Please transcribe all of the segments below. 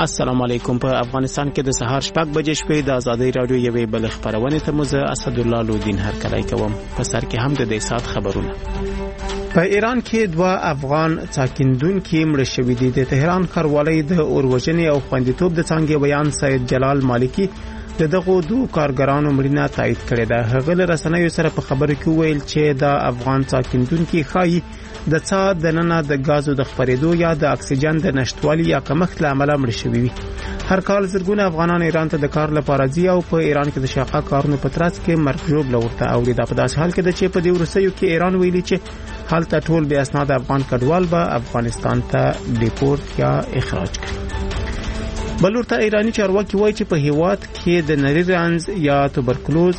السلام علیکم. په افغانستان کې د سهار 6 بجې شپې د ازادي رادیو یوې بل خبرونه ته مزه اسد الله لودین هرکلی کوم. په سر کې هم د دې سات خبرونه. په ایران کې 2 افغان ساکندونکو مړ شوي دي. د تهران ښاروالۍ د اوروژنې او خوندیتوب د څنګه بیان سید جلال مالکی دغه 2 کارګرانو مړینه تایید کړې ده. هغه له رسنیو سره په خبرو کې ویل چې د افغان ساکندونکو خایي د څا د ننه د غازو د خپرېدو یا د اکسیجن د نشټوالي یا کمښت له امله مړ شوي وي. هر کال زرګونه افغانان ایران ته د کار لپاره ځي او په ایران کې د شاقه کارونو په ترڅ کې مرګ ژوبله ورته اوري. دا په داسې حال کې ده چې په دې وروستیو کې ایران ویلي چې هلته ټول بې اسناد افغان کډوال به افغانستان ته ډیپورت یا اخراج کړي. بلورته ایرانی چارواکي وایي چې په هیواد کې د نری رنځ یا توبرکلوز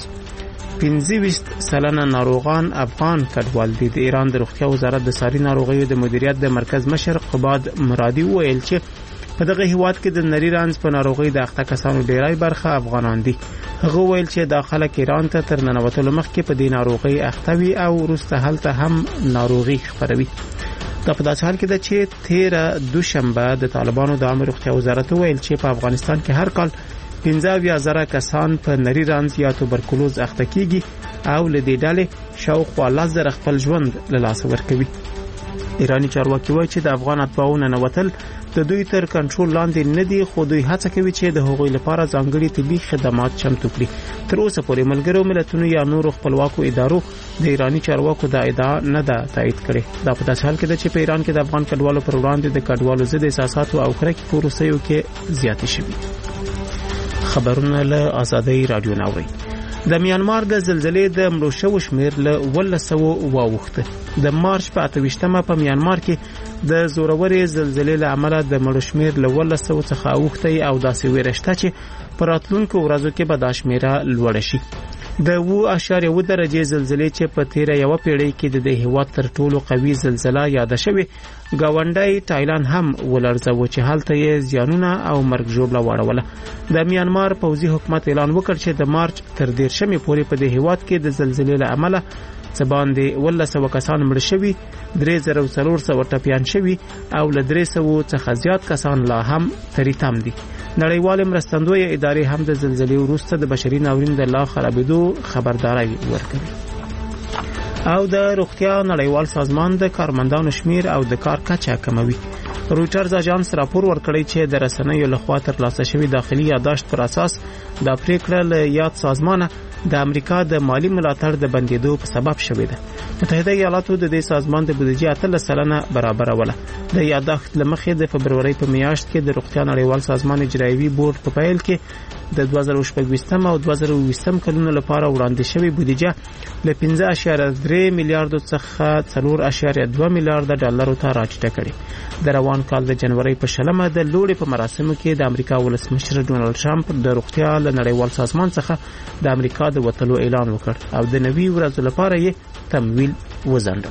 25% ناروغان افغان کډوال دي. د ایران د روغتیا وزارت د ساري ناروغیو د مدیریت د مرکز مشر قباد مرادي ویل چې په دغه هیواد کې د نری رنځ په ناروغي د اخته کسانو ډیری برخه افغانان دي. هغه ویل چې داخله ایران ته تر ننوتلو مخکې په دې ناروغي اخته وي او وروسته هلته هم ناروغي خپروي. دا په داسې حال کې ده چې 13 دوشنبه د طالبانو د عامه روغتیا وزارت ویل چې په افغانستان کې هر کال 15,000 کسان په نری رنځ یا توبرکلوز اخته کیږي او له دې ډلې شاوخوا 10,000 خپل ژوند له لاسه ورکوي. ایرانی چارواکي وایي چې د افغان اتباعو ننوتل د دوی تر کنټرول لاندې نه دي، خو دوی هڅه کوي چې د هغوی لپاره ځانګړي طبي خدمات چمتو کړي. تر اوسه پورې ملګرو ملتونو یا نورو خپلواکو ادارو د ایرانی چارواکو د ادعا نه ده تایید کړې. دا په داسې حال کې ده چې په ایران کې د افغان کډوالو پر وړاندې د کډوالو ضد احساساتو او کرکې په وروستیو کې زیاتې شوي. خبرونه له ازادي رادیو ناوړي. د میانمار د زلزلې د مړو شوو شمیر له 1200 واوښته. د مارچ په 28مه په میانمار کې د زورورې زلزلې له امله د مړو شمیر له 1200 څخه اوښته او داسې ویرشته چې په راتلونکو ورځو کې به دا شمیره لوړه شي. د 7.2 درجې زلزلې چې په تیره یو پیړۍ کې د هیواد تر ټولو قوي زلزلہ یاد شوه گاونډي تایلند هم ولرزو چې حالت یې زیانونه او مرګ ژوبله واړوله. د میانمار پوځي حکومت اعلان وکړ چې د مارچ تر 13مې پورې په دې هیواد کې د زلزلې له امله څه باندې 1200 کسان مړ شوي، 3400 ټپیان شوي او له 300 څخه زیات کسان لا هم تریتم دي. نړیوال مرستندوی ادارې هم د زلزلې وروسته د بشري ناورین د لا خرابېدو خبرداري ورکړي. او د روغتیا نړیوال سازمان د کارمندانو شمیر او د کار کچه کموي. رویټرز اژانس راپور ورکړی چې د رسنیو لخوا ترلاسه شوی داخلي یادداشت پر اساس د پریکړه له یاد سازمان د امریکا د مالی ملاتړ د بندیدو په سبب شوې ده. متحده ایالاتو د دې سازمان د بودیجې 8% برابروله. د یادداشت لمخې د فبرورۍ په میاشت کې د روغتیا نړیوال سازمان اجرایوي بورډ په پیل کې د 2016 او 2020 کلونو لپاره وړاندې شوی بودیجه له 5.3 میلیارډ څخه 4.2 میلیارډ ډالرو ته راټیټه کړې. د روان کال د جنوري په 20 د لوړې په مراسمو کې د امریکا ولسمشر ډونالد ټرمپ د روغتیا له نړیوال سازمان څخه د امریکا د وټلو اعلان وکړ او د 90 ورځې لپاره یې تمویل وزنده.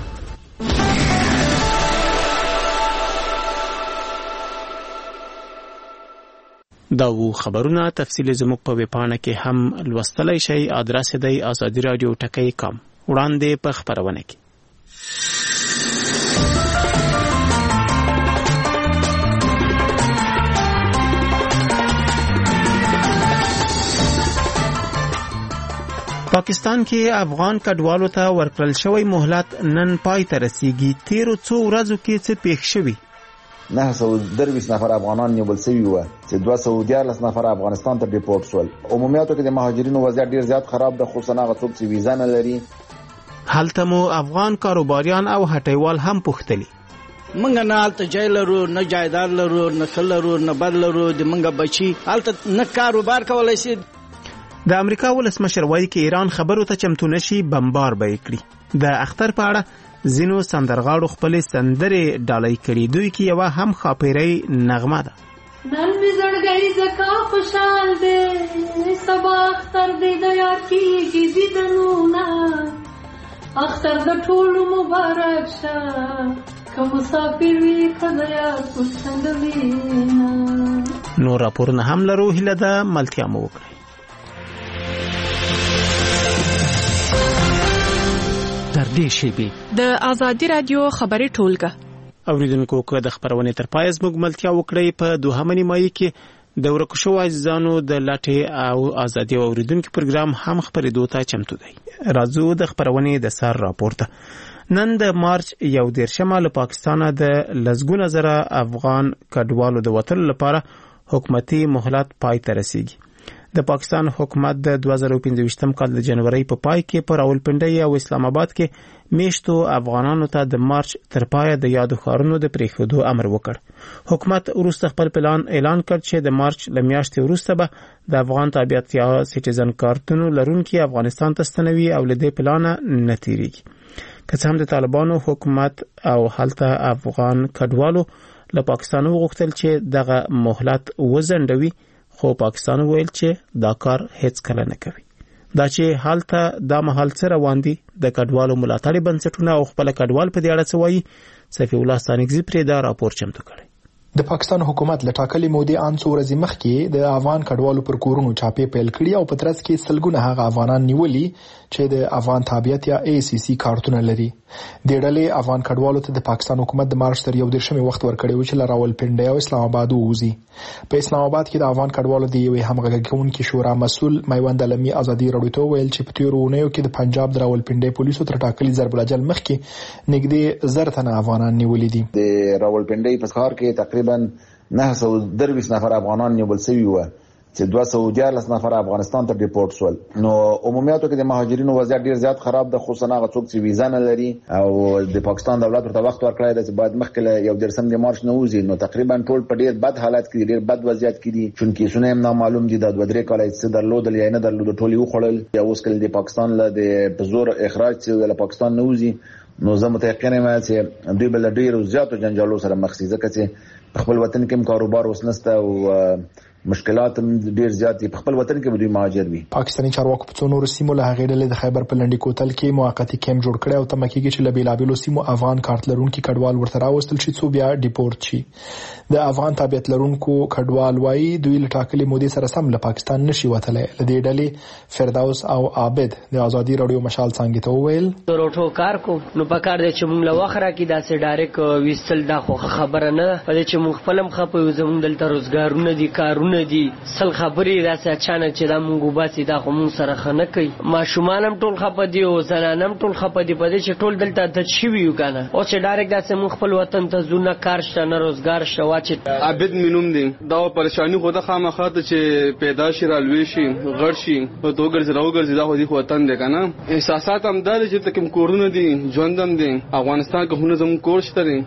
دا وو خبرونه تفصیل زموږ په ویبپاڼه کې هم لوستلای شئ. ادرس دی azadiradio.com. وړاندې په خبرونه کې پاکستان کې افغان کډوالو ته ورکړل شوی مهلت نن پای ته رسیږي. تیرو څو ورځو کې څه پیښ شوی؟ 923 نفر افغانان نیول شوي وو چې 214 نفر افغانستان ته ډیپورت شول. عمومیاتو کې د مهاجرینو وضعیت ډیر زیات خراب ده، خصوصا هغه څوک چې ویزا نه لري. هلته مو افغان کاروباریان او هټیوال هم پوښتلي. منګ نه حالت جای لرو، نه جایدار لرو، نه خلرو، نه بد لرو، د منګ بچي حالت نه کاروبار کولای شي. د امریکا ولسمشر وایي چې ایران خبرو ته چمتو نشي بمبار به کړي. د اختر په اړه ځینو سندرغاړو خپل سندرې ډالۍ کړي. دوی کې یو هم خاپیري نغمه ده. نن زړګي زکا خوشحال دې سبا اختر دې د یار کیږي دیدنونه اختر د ټولو مبارک شه که مسافر وي خدایا څنګه وینا. نور راپورونه هم لرو، هیله ده ملتیا مو وکړي. تر دې شی به د ازادي رادیو خبري ټولګه اوریدونکو که د خبرونې تر پای زموږ ملتیا وکړئ په دوهمه نیمایي کې د ورکو شوو عزیزانو د لټې او ازادي اوریدونکو پروګرام هم خبرېدو ته چمتو دی. راځو د خبرونې د سر راپورته. نن د مارچ 11 له پاکستانه د لسګونه زره افغان کډوالو د وتلو لپاره حکومتي مهلت پای ته رسیږي. د پاکستان حکومت د 2015 کال د جنوري په پای کې پر راولپنډي او اسلام آباد کې میشتو افغانانو ته د مارچ تر پای د یادو ښارونو د پریښودو امر وکړ. حکومت وروسته خپل پلان اعلان کړ چې د مارچ له میاشتې وروسته به د افغان تابعیت یا سټیزن کارتونو لرونکي افغانستان ته ستنوي او له دې پلان نه تیریږي. که څه هم د طالبانو حکومت او هلته افغان کډوالو له پاکستان وغوښتل چې دغه مهلت وځنډوي، خو پاکستان ویل چې دا کار هیڅ کله نه کوي. دا چې حالته دا مهال څه روان دي، د کډوالو ملاتړي بنسټونه او خپل کډوال په دې اړه څه وایي، صفی الله ستانکزی پرې دا راپور چمتو کړی. د پاکستان حکومت له ټاکلې مودې ان څو ورځې مخکې د افغان کډوالو پر کورونو چاپې پیل کړي او په ترڅ کې سلګونه هغه افغانان نیولي چې د افغان تابعیت یا ACC کارتونه لري. د ډلې افغان کډوالو ته د پاکستان حکومت د مارچ تر 11 وخت ورکړی و چې له راولپنډي او اسلام آباد ووزي. په اسلام آباد کې د افغان کډوالو د یوې همغږي کوونکې شورا مسؤل میوند علمي ازادي راډیو ته ویل چې په تیرو اونیو کې د پنجاب د راولپنډي پولیسو تر ټاکلي ضرب الاجل مخکې نږدې 1000 تنه افغانان نیولي دي. د راولپنډي په ښار کې تقریبا 930 نفر افغانان نیول شوي وو چې 214 نفر افغانستان ته ډیپورټ شول. نو عمومیاتو کې د مهاجرینو وضعیت ډیر زیات خراب ده، خصوصا هغه څوک چې ویزا نه لري او د پاکستان دولت ورته وخت ورکړی دی چې باید مخکې یو درسم د مارچ نه وځي. نو تقریبا ټول په ډیر بد حالت کې، ډیر بد وضعیت کې دي، چونکې سونه هم نامعلوم دي. د 2-3 کال څه درلودل یا نه درلود، ټول یو خړل یا اوس کله د پاکستان له د بزور اخراج چې د پاکستان نه وځي. نو زه متيقن یم چې دوی بل ډیر زیاتو جنجالو سره مخ شي، ځکه چې خپل وطن کې کاروبار وسنسته او مشکلات ډیر زیات دي. په خپل وطن کې دوی مهاجر وي. پاکستاني چارواکو په څو نورو سیمو له هغې ډلې د خیبر په لنډي کوتل کې موقتی کیمپ جوړ کړی او تمه کېږي چې له بېلابېلو سیمو افغان کارت لرونکي کډوال ورته راوستل شي څو بیا ډیپورټ شي. د افغان تابعیت لرونکو کډوال وایي دوی له ټاکلې مودې سره سم له پاکستان نشي وتلی. له دې ډلې فردوس او عابد د ازادي راډیو مشال څانګې ته وویل روټو کار کو نو پکار دی چې موږ له وخره کې داسې ډایرک ویستل دا خو خبره نه ده، په دې چې موږ خپل هم خپو زموږ دلته روزګارونه دي، کارونه دي، خبرې راځي اچانک چې دا مونږ باسي دا خو مونږ سره خنه کوي. ماشومان هم ټول خپه دي او زنان هم ټول خپه دي په دې چې ټول دلته د شوي یو کنه او چې ډایرک داسې مونږ خپل وطن ته ځو، نه کار شته نه روزګار شته. واچ عابد مینوم دي دا پریشانی خو د خامخا ته چې پیدا شي رالوي شي غړ شي او توګر راوګرځي دا خو دي وطن دی کنه. احساسات هم دال چې تکم کورونه دي، ژوندم دي، افغانستان کې هونه زموږ کور شته دي،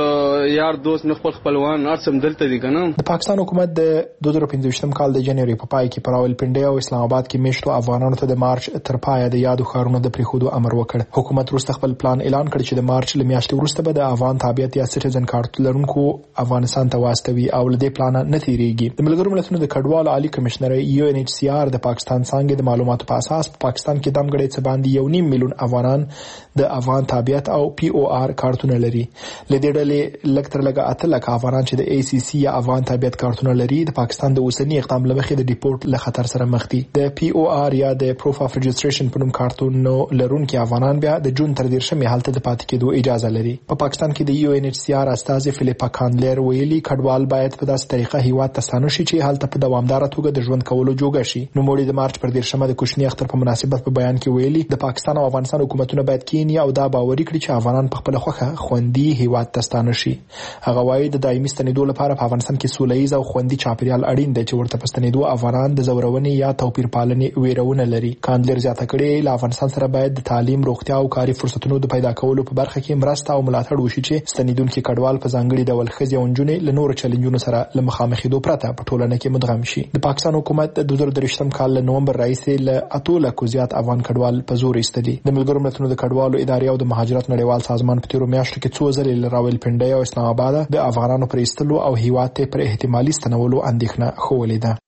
نه یار دوست نه خپلوان ارسم دلته دي کنه. د پاکستان حکومت د 2015 کال د جنوري په پای کې پر راولپنډي او اسلام آباد کې میشتو افغانانو ته د مارچ تر پای د یادو ښارونو د پریښودو امر وکړ. حکومت وروسته خپل پلان اعلان کړ چې د مارچ له میاشتې وروسته به د افغان تابعیت یا سټیزن کارت لرونکو افغانستان ته واستوي او له دې پلان نه تیریږي. د ملګرو ملتونو د کډوالو عالی کمشنر UNHCR د پاکستان څنګه د معلوماتو په اساس په پاکستان کې دمګړې څه باندې 1.5 میلیون افغانان د افغان تابعیت او POR کارتونه لري. له دې ډلې لکتر لګه 8 لک افغانان چې د ACC یا افغان تابعیت کارتونه لري د پاکستان د اوسنی اقدام لمخې د ډیپورټ له خطر سره مخ دي. د POR یا د پروف اف رجستریشن په نوم کارتونو لرونکي افغانان بیا د جون تر 13 حالت د پاتې کېدو اجازه لري. په پاکستان کې د UNHCR استاذ فلیپا کاندلر ویلي کډوال باید په داسې طریقه هیواد ته ستانه شي چې حالت په دوامدار توګه د ژوند کولو جوګه شي. نو موږ د مارچ پر 13 د کوچنی اختر په مناسبت په بیان کې ویلي د پاکستان او افغانستان حکومتونه باید کینی او دا باوري کړي چې افغانان په خپل خوخه خوندي هیواد ته ستانه شي. هغه وایي د دایمي ستنېدو لپاره په افغانستان کې سولهییز او خوندي چاپیریال اړین دی چې ورته پستنېدو افغانان د زورونې یا توپیر پالنې ویرونه لري. کاندلر زیاته کړې له افغانستان سره باید د تعلیم، روغتیا او کاري فرصتونو د پیدا کولو په برخه کې مرسته او ملاتړ وشي چې ستنېدونکي کډوال په ځانګړي ډول ښځې او نجونې له نورو چیلنجونو سره له مخامخېدو پرته په ټولنه کې مدغم شي. د پاکستان حکومت د 2023 کال له نومبر راهیسې له 8 لکو زیات افغان کډوال په زور ایستلي. د ملګرو ملتونو د کډوالو ادارې او د مهاجرت نړیوال سازمان په تیرو میاشتو کې څو ځلې له راولپنډي او اسلام آباد د افغانانو پر ایستلو او هیواد ته پر احتمالي ستنولو اندېښنه ښودلې ده.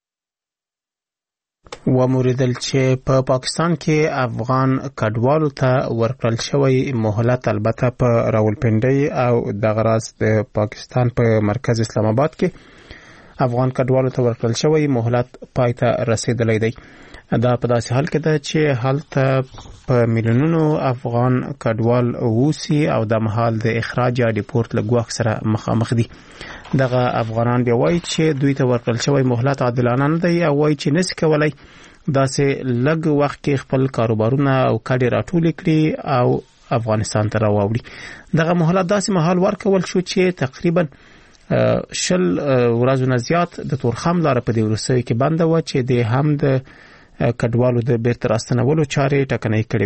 وموریدل چې په پاکستان کې افغان کډوالو ته ورکړل شوی مهلت البته په راولپنډي او د غراس د پاکستان په مرکز اسلام آباد کې افغان کډوالو ته ورکړل شوی مهلت پای ته رسیدلی دی. دا په داسې حال کې ده چې هلته په میلیونونو افغان کډوال اوسي او د مهال د اخراج یا ډیپورت له ګواښ سره مخامخ دي. دغه افغانان بیا وایي چې دوی ته ورکړل شوی مهلت عادلانه نه دی او وایي چې نشي کولای داسې لږ وخت کې خپل کاروبارونه او کډې راټولې کړي او افغانستان ته راوړي. دغه مهلت داسې مهال ورکول شو چې تقریبا 10 ورځې نه زیات د تورخم لار په دې وروستیو کې بنده و چې د هم د کډوالو د بیرته راستنولو چارې ټکنۍ کړې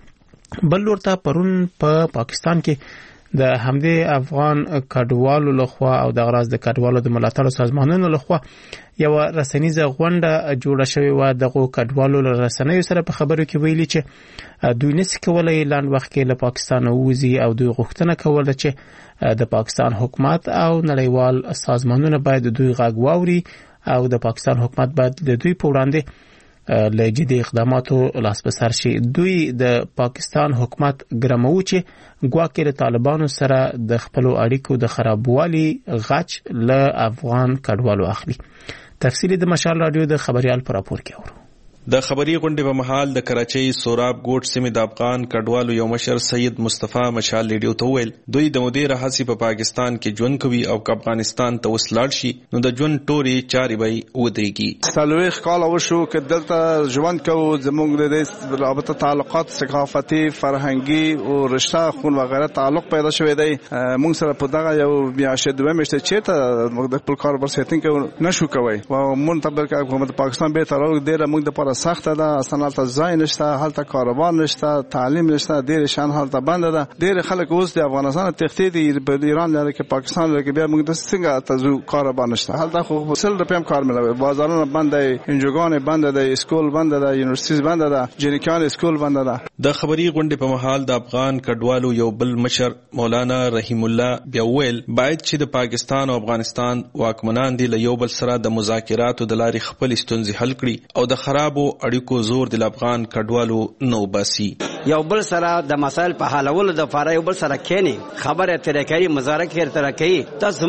وې. بل لورته پرون په پاکستان کې د همدې افغان کډوالو لخوا او د غراض د کډوالو د ملاتړ سازمانونو لخوا یو رسنیزه غونډه جوړه شوې و. دغه کډوالو له رسنیو سره په خبرو کې ویلي چې دوی نشي کولای لاند وخت کې له پاکستان ووزي او دوی غوښتنه کوله چې د پاکستان حکومت او نړیوال سازمانونه باید دوی غږ واوري او د پاکستان حکومت باید د دوی په وړاندې له جدي اقداماتو لاس په سر شي. دوی د پاکستان حکومت ګرمو چې ګواکې له طالبانو سره د خپل اړیکو د خرابوالي غچ له افغان کډوالو اخلي. تفصیلی د مشال رادیو د خبريال پر راپور کې اورو. د خبري غونډې په محل د کراچۍ سوراب ګوټ سیمې د افغان کډوالو یو مشر سید مصطفی مشال ریډیو ته ویل دوی د مدیر حسی په پاکستان کې ژوند کوي او افغانستان ته وسلاړ شي نو د ژوند ټوري چاري وي ودرېږي. سلويخ کال وشو چې دلته ژوند کوو زموږ د رابطه تعلقات ثقافتي فرهنګي او رشتہ خون وغیرہ تعلق پیدا شوی دی. موږ سره په دغه یو میاشت دوه میاشتې چې موږ د خپل کاروبار سیټینګ کوو نشو کوي او مونږ ته حکومت پاکستان به تر اوسه ډیر موږ د سخت ده اصلا حالت ځای نشته حالت کاروبار نشته تعلیم نشته ډیر شان حالت بند ده. ډیر خلک اوس د افغانستان تختی دي په ایران لري کې پاکستان لري کې بیا موږ د څنګه تاسو کاروبار نشته حالت خو سل روپیم کار ملوي بازارونه بند دي انجوګان بند دي اسکول بند دي یونیورسيټیز بند ده جنکان اسکول بند ده. د خبري غونډې په محل د افغان کډوالو یو بل مشر مولانا رحیم الله بیا ویل باید چې د پاکستان او افغانستان واکمنان دي له یو بل سره د مذاکراتو د لارې خپل ستونزې حل کړي او د خرابو اړیکو زور د افغان کډوالو نو باسي. یو بل سره د مسایل په حلولو د لپاره یو بل سره کېنی خبره ترې کوي مذاکره ترې کوي. تاسو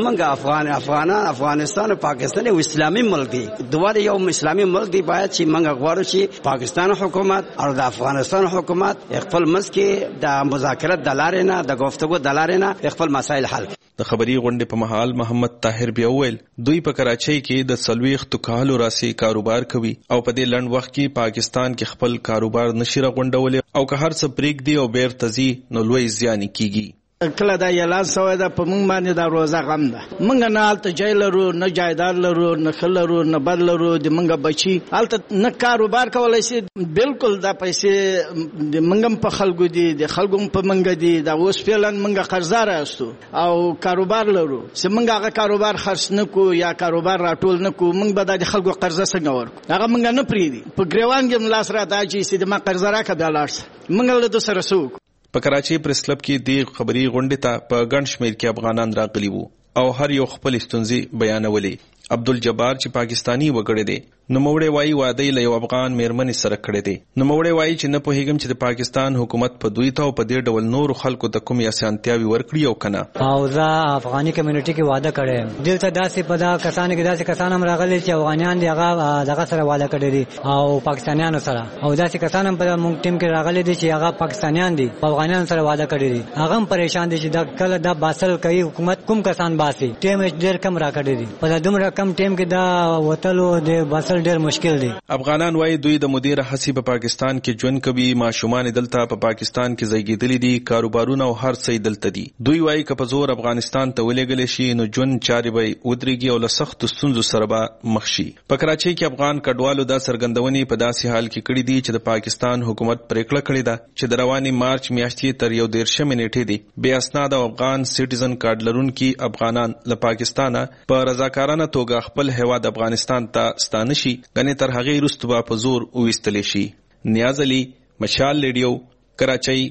موږ افغانستان او پاکستان یو اسلامي ملک دی دوه یو اسلامي ملک دی باید چې موږ غواړو چې پاکستان حکومت او د افغانستان حکومت خپل مسکه د مذاکرات د لارې نه د گفتگو د لارې نه خپل مسایل حل. د خبري غونډې په محل محمد طاهر بیا ویل دوی په کراچۍ کې د سلويخ توکالو راسي کاروبار کوي او په دې لند وخت کې پاکستان کې خپل کاروبار نشي راغونډول او که هر څه پریک دی او بیر تزي نو لوی زیان کیږي. کله دا اعلان شوی دا په موږ باندې دا روزه غم ده. موږ نه حالت جای لرو نه جایدار لرو نه خل لرو نه بد لرو د موږ بچي حالت نه کاروبار کولای شي بالکل دا پیسې د موږ په خلکو دي د خلکو په موږ دي دا اوس فعلا موږ قرضدار یاستو او کاروبار لرو چې موږ هغه کاروبار خرڅ نکو یا کاروبار راټول نکو موږ به د خلکو قرضه څنګه ورکو هغه موږ نه پریدي په ګریوان کې ملاس را دا چې د ما قرضه راکړه بیا لاړ موږ له سره سوق. په کراچۍ پریس کلب کې د خبري غونډې ته په ګڼ شمېر کې افغانان راغلي وو او هر یو خپل ستونزې بیانولې. عبدالجبار چې پاکستانی وګړی دی نو موړې وایي واده له یو افغان میرمنې سره کړی دی. نو موړې وایي چې نه پوهیږم چې د پاکستان حکومت په دوی ته او په دې ډول نور خلکو ته کومې اسانتیاوي ورکړي او کنه. او زه افغاني کمیونټي کې واده کړم دلته داسې په دا کسان کې داسې کسان هم راغلي چې افغانیان دی هغه دغه سره واده کړی دي او پاکستانیانو سره او داسې کسان هم په موږ ټیم کې راغلي دي چې هغه پاکستانیان دي په افغانیانو سره واده کړی دي هغه هم پریشان دي چې دا کله دا باسل کوي حکومت کوم کسان باسي ټیم ډېر کم راکړي دي په دومره کم ټیم کې دا وتلو د باسل ډېر مشکل دی. افغانان وایي دوی د مدیر حسی په پاکستان کې ژوند کوي ماشومان دلته په پاکستان کې زیږیدلي دي کاروبارونه او هر څه دلته دي. دوی وایي که په زور افغانستان ته ولېږل شي نو ژوند چارې به ودرېږي او له سختو ستونزو سره به مخ شي. په کراچۍ کې افغان کډوالو دا څرګندونې په داسې حال کې کړې دي چې د پاکستان حکومت پریکړه کړې ده چې د رواني مارچ میاشتې تر 13 نیټې دي بې اسناد او افغان سټیزن کارت لرونکي افغانان له پاکستانه په رضاکارانه توګه خپل هیواد افغانستان ته ستانه شي غني تر هغه وروسته به په زور وویستل شي. نیاز علي مشال ریډیو کراچۍ.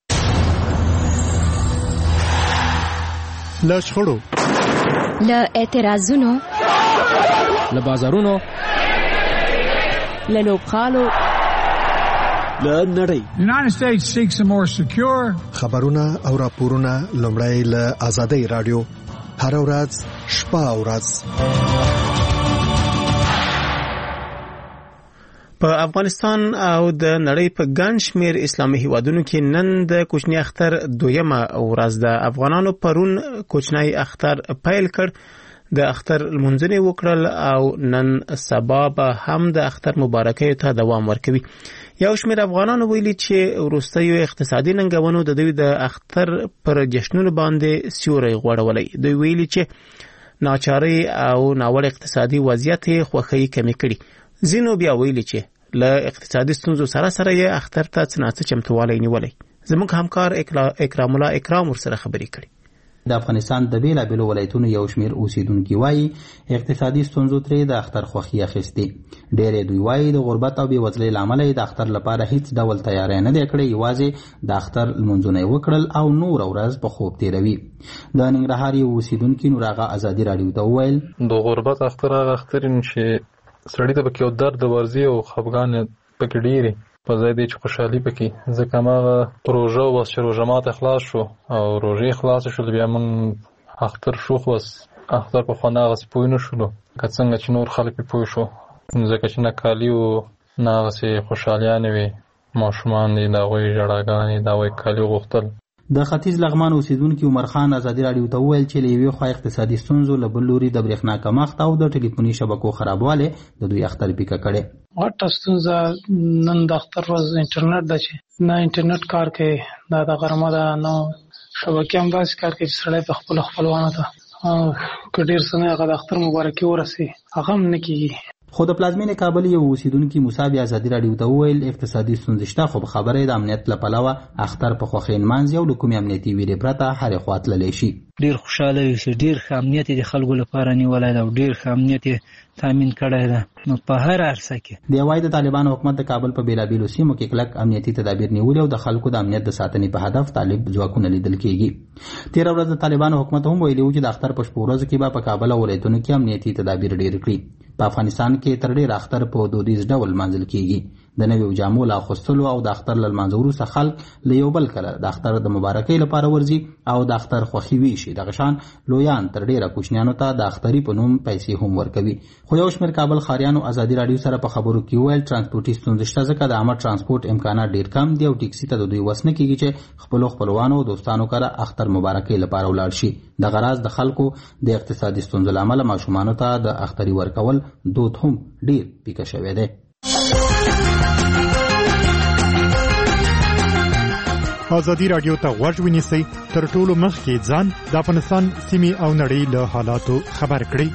له شخړو له اعتراضونو له بازارونو له لوبخانو له نړۍ United States seeks a more secure خبرونه او راپورونه لومړی له آزادۍ رادیو هر ورځ شپه او ورځ. په افغانستان او د نړۍ په ګڼ شمېر اسلامي هیوادونو کې نن د کوچني اختر دویمه ورځ ده. افغانانو پرون کوچنی اختر پیل کړ، د اختر لمونځونه وکړل او نن سبا به هم د اختر مبارکۍ ته دوام ورکوي. یو شمېر افغانانو ویلي چې وروستیو اقتصادي ننګونو د دوی د اختر پر جشنونو باندې سیوری غوړولی. دوی ویلي چې ناچارۍ او ناوړه اقتصادي وضعیت خوښۍ کمې کړي. ځینو بیا ویلي چې له اقتصادي ستونزو سره یې اختر ته څه ناڅه چمتووالی نیولی. زموږ همکار اکرام الله اکرام ورسره خبرې کړي. د افغانستان د بیلابیلو ولایتونو یو شمېر اوسیدونکي وایي اقتصادي ستونزو ترې د اختر خوښي اخیستې. ډېری دوی وایي د غربت او بېوزلۍ له امله د اختر لپاره هیڅ ډول تیاری نه دی کړی، یوازې د اختر لمونځونه یې وکړل او نوره ورځ په خوب تېروي. د ننګرهار یو اوسیدونکي نور هغه ازادي راډیو ته وویل د غربت اختر هغه اختر چې سړی ته پکې یو درد ورځي او خفګان پکې ډېرې په ځای دی چې خوشحالي پکې. ځکه هماغه روژه وس چې روژه ماته خلاص شو او روژې خلاص شول، بیا موږ اختر شو خو اختر په خوند هغسې پوه نه شولو که څنګه چې نور خلک پې پوه شو، ځکه چې نه کالي وو نه هغسې خوشحالیانې وې. ماشومان دي د هغوی ژړاګانې د هغوی کالي غوښتل. د ختیځ لغمان اوسیدونکي عمر خان ازادي راډیو ته وویل چې له یوې خوا اقتصادي ستونزو، له بل لوري د برېښنا کمښت او د ټلیفوني شبکو خرابوالی د دوی اختر پیکه کړی. غټه ستونزه نن د اختر ورځ انټرنیټ ده چې نه انټرنیټ کار کوي، دا د غرمه ده، نه شبکې هم داسې کار کوي چې سړی په خپلو خپلوانو ته که ډېر څه نه هغه د اختر مبارکي ورسي هغه هم نه کېږي. خو د پلازمینې کابل یو اوسیدونکي موسی بیا ازادي راډیو ته وویل اقتصادي ستونزې شته، خو په خبره د امنیت له پلوه اختر په خوښۍ نمانځي او له کومې امنیتي ویرې پرته هرې خوا تللی شي. ډېر خوشحاله وي چې ډېر ښه امنیت یې د خلکو لپاره نیولی ده او ډېر ښه امنیت یې تامین کړی ده. نو په هر عرصه کې دی وایي د طالبانو حکومت د کابل په بېلابېلو سیمو کې کلک امنیتي تدابیر نیولي او د خلکو د امنیت د ساتنې په هدف طالب ځواکونه لیدل کېږي. تېره ورځ د طالبانو حکومت هم ویلي و چې د اختر په شپو ورځو کې به په کابل او ولایتونو کې امنیتي تدابیر ډېر کړي. په افغانستان کې تر ډېره اختر په دودیز ډول لمانځل کېږي. د نویو جامو له اخیستلو او د اختر له لمانځه وروسته خلک له یو بل کله د اختر د مبارکۍ لپاره ورځي او د اختر خوښي ویشي. دغه شان لویان تر ډېره کوچنیانو ته د اختري په نوم پیسې هم ورکوي. خو یو شمېر کابل ښاریانو ازادي راډیو سره په خبرو کې وویل ترانسپورټي ستونزې شته، ځکه د عامه ترانسپورټ امکانات ډېر کم دي او ټیکسي ته د دوی وس نه کېږي چې خپلو خپلوانو او دوستانو کره اختر مبارکۍ لپاره ولاړ شي. دغه راز د خلکو د اقتصادي ستونزو له امله ماشومانو ته د اختري ورکول دود هم ډېر پیکه شوی دی. ازادي راډیو ته غوږ ونیسئ، تر ټولو مخکې ځان د افغانستان سیمې او نړۍ له حالاتو خبر کړئ.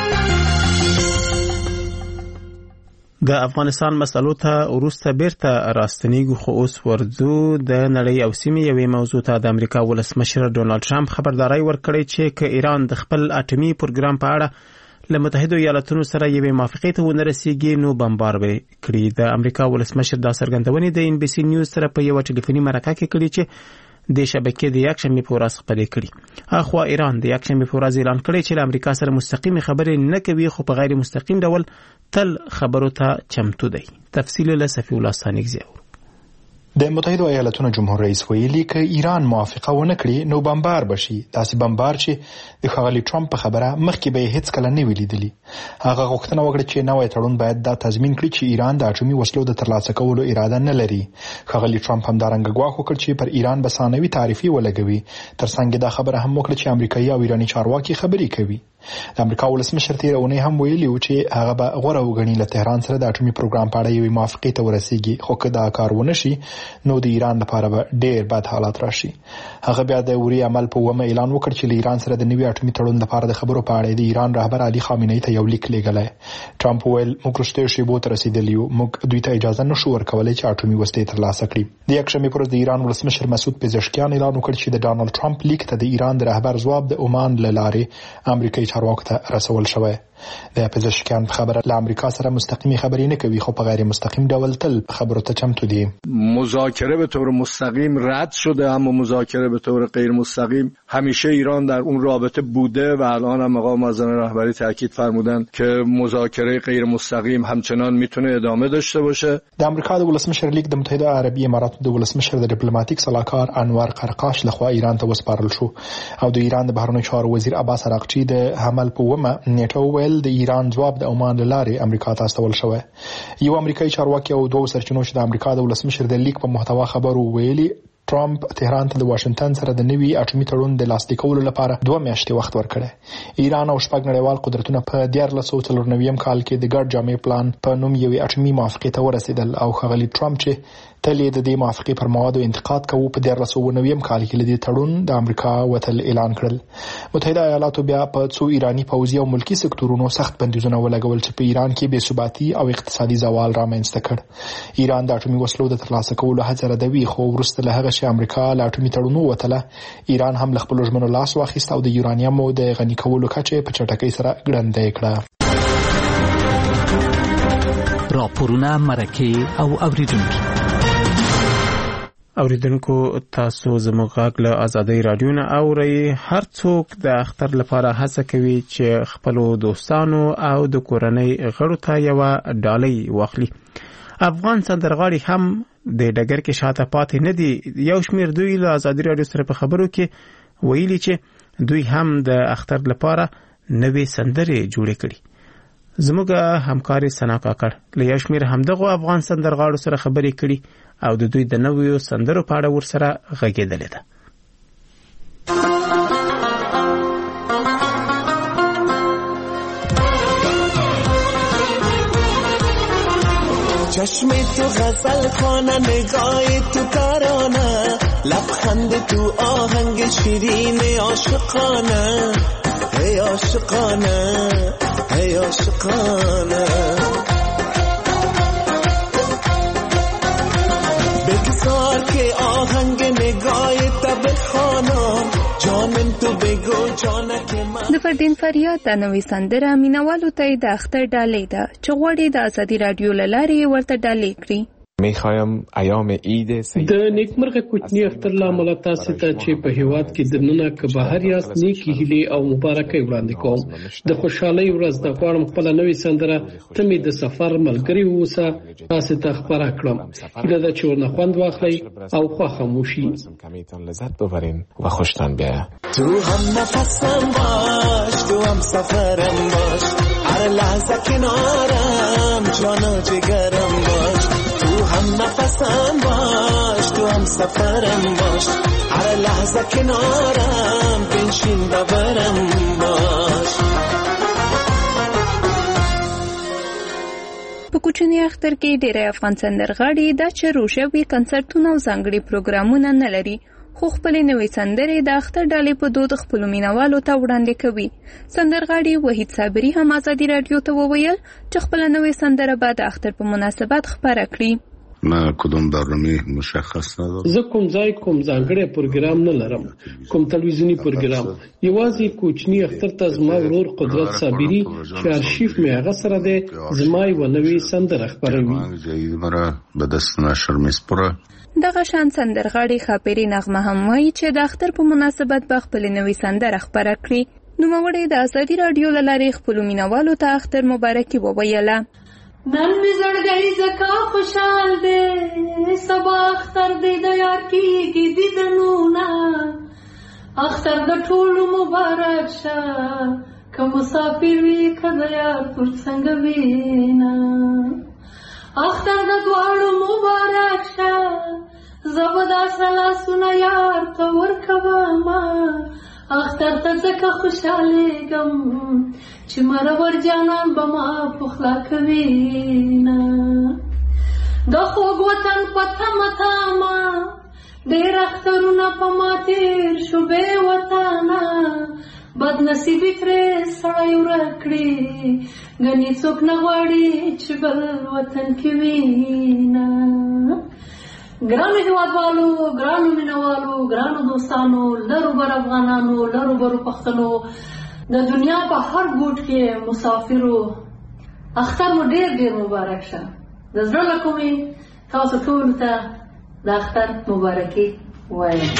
د افغانستان مسلو ته وروسته بیرته راستنیږو، خو اوس ورځو د نړۍ او سیمې یوې موضوع ته. د امریکا ولسمشر ډونالد ټرمپ خبرداری ورکړی چې که ایران د خپل اټومي پروګرام په اړه له متحده ایالاتونو سره یوې موافقې ته ونه رسیږي نو بمبار به کړي. د امریکا ولسمشر دا څرګندونې د NBC نیوز سره په یو ټلیفوني مرکه کې کړي چې د شبکې د یکشنبې په ورځ خپرې کړي. اخوا ایران د یکشنبې په ورځ اعلان کړی چې له امریکا سره مستقیم خبرې نه کوي، خو په غیر مستقیم ډول تل خبرو ته چمتو دی. تفصیل له صفی الله ثانیګزی. د متحده ایالاتونو جمهور رئیس ویلي که ایران موافقه ونه کړي نو بمبار بشي، داسې بمبار چې د ښاغلي ټرمپ په خبره مخکې به یې هیڅ کله نه وي لیدلي. هغه غوښتنه وکړه چې نوی تړون باید دا تضمین کړي چې ایران د اټومي وسلو د ترلاسه کولو اراده نه لري. ښاغلي ټرمپ همدارنګه ګواښ وکړ چې پر ایران به ثانوي تعرفې ولګوي. ترڅنګ دا خبره هم وکړه چې امریکایي او ایراني چارواکي خبرې کوي. د امریکا ولسمشر تېره اونۍ هم ویلي و چې هغه به غوره وګڼي له تهران سره د اټومي پروګرام په اړه یوې موافقې ته ورسیږي، خو که دا کار ونه شي نو د ایران لپاره به ډېر بد حالات راشي. هغه بیا د اوري عمل په ومه اعلان وکړ چې له ایران سره د نوي اټومي تړون لپاره د خبرو په اړه د ایران رهبر علي خامنه‌ای ته یو لیک لیږلی. ټرمپ ویل موږ وروستیو شیبو ته رسېدلي یو، موږ دوی ته اجازه نشو ورکولی چې اټومي وسلې ترلاسه کړي. د یکشنبې پر ورځ د ایران ولسمشر مسعود پزشکیان اعلان وکړ چې د ډانلډ ټرمپ لیک ته د ایران د رهبر ځواب د عمان له لارې امریکایي چارواکو ته رسول شوی. د پزشکیان په خبره له امریکا سره مستقیمی خبرې نه کوي، خو په غیر مستقیم ډول تل خبرو ته چمتو دي. مذاکره به طور مستقیم رد شده، اما مذاکره به طور غیر مستقیم همیشه ایران در اون رابطه بوده و الان هم آقا معظم رهبری تاکید فرمودن که مذاکره غیر مستقیم همچنان میتونه ادامه داشته باشه. د امریکا د ولسمشر لیک د متحده عربی اماراتو د ولسمشر د ډیپلوماټیک صلاحکار انور قرقاش لخوا ایران ته وسپارل شو او د ایران د بهرنیو چارو وزیر عباس عراقچی د رد حمل په ومه نیټو ویل د ایران جواب د عمان لارې امریکا ته استول شوی. یو امریکایي چارواکي او دوه سرچینو چې د امریکا د ولسمشر د لیک په محتوا خبرو ویلي ټرمپ تهران ته د واشنگټن سره د نوي اټومي تړون د لاسلیک کولو لپاره 2 میاشتې وخت ورکړی. ایران او شپږ نړیوال قدرتونه په 1994 کال کې د ګډ جامع پلان په نوم یوې اټومي موافقې ته ورسېدل او ښاغلي ټرمپ چې تل د دې موافقې پر موادو انتقاد کوي په 1999 کال کې لدې تړون د امریکا وتل اعلان کړل. متحده ایالاتو بیا په څو ایرانی پوځي او ملکی سکتورونو سخت بندیزونه ولګول چې په ایران کې بې ثباتي او اقتصادي زوال رامنځته کړ. ایران د اټومي وسلو د ترلاسه کولو هڅه ردوي خو وروسته له هغه چې امریکا له اټومي تړون وتله ایران هم له خپل ژمنو لاس واخیست او د یورانیم د غني کولو کچه په چټکۍ سره ګړندۍ کړه. راپورونه مرکه او اوریدونکو تاسو زموږ غږ له آزادۍ رادیو نه اورئ. هر څوک د اختر لپاره هڅه کوي چې خپل دوستانو او د کورنۍ غړو ته یو ډالۍ واخلي. افغان سندرغاړي هم د ډګر کې شاته پاتې نه دي. یو شمېر دوی له آزادۍ رادیو سره په خبرو کې ویلي چې دوی هم د اختر لپاره نوې سندرې جوړې کړي. زموږ همکاري سنا کاکړ له یو شمېر همدغو افغان سندرغاړو سره خبرې کړي او د دوی د نویو سندرو په اړه ورسره غږېدلې ده. چشم تو غزل خوانه نگاه تو ترانه لبخند تو آهنگ شیرین عاشقانه ای عاشقانه ای عاشقانه بگذار که آهنگ نگاه تب خانم جانم تو بگو جانک من. د فردین فریاد د نوې سندره مینوالو ته د اختر ډالۍ ده چې غواړي د آزادي رادیو له لارې ورته ډالۍ کړي. میخوایم ایام عید د نیکمرغه کوچنی اختر لامل تاسو ته چې په هیواد کې د ننه که بهر یاست نیکی هیلې او مبارکي وړاندې کوم. د خوشحالۍ ورځ د غواړم خپل نوې سندره ته مې د سفر ملګری اوسه تاسو ته خبره کړم. هیله ده چې ورنه خوند واخلئ او خوښ مو شي. کمیتان لذت ببرین و خوشتان بیاید. تو هم نفسم باش تو هم سفرم باش هر لحظه کنارم جان و جگرم باش. تو هم نفسم باش تو هم سفرم باش هر لحظه کنارم بنشین دورم باش. په کوچني اختر کې ډېری افغان سندرغاړي دا چې روژوي کنسرتونه او ځانګړي پروګرامونه نه لري خو خپلې نوې سندرې د اختر ډالۍ په دود خپلو مینوالو ته وړاندې کوي. سندرغاړي وحید صابري هم آزادي رادیو ته وویل چې خپله نوې سندره به د اختر په مناسبت خپره کړي. من کدوم برنامه مشخص ندارم. زه کوم ځای کوم ځانګړی پروګرام نه لرم، کوم تلویزیونی پروګرام. یوازې کوچنی اختر ته زما ورور قدرت صابري چې ارشیف مې هغه سره دی زما یوه نوې سندره خپروي. به دست نشر میسپره. دغه شان سندرغاړي خاپيري نغمه هم وایي چې د اختر په مناسبت به خپل نوې سندره خپره کړي. نوموړی د آزادي رادیو له لارې خپلو مینوالو ته اختر مبارکي وویله. نن می زړګی زکا خوشحال دی سبا اختر دی د یار کیږي دیدنونه اختر د ټولو مبارک شه که مسافر وي که د یار پر څنګه وینا اختر د دواړو مبارک شه زه به داسې لاسونه یار ته ورکومه اختر ته ځکه خوشحالېږم چې مرور جانان به ما پخلا کوینه د خوږ وطن په تمه تمه ډېر اخترونه په ما تېر شو بې وطنه بدنصیبي ترې سړی ورک کړي ګنې څوک نه غواړي چې بل وطن کې وینه. ګرانو هیوادوالو، ګرانو مینوالو، ګرانو دوستانو، لرو بر افغانانو، لرو برو پښتنو، د دنیا په هر ګوټ کې مسافرو اختر مو ډېر ډېر مبارک شه. د زړه له کومې تاسو ټولو ته د اختر مبارکي وایم.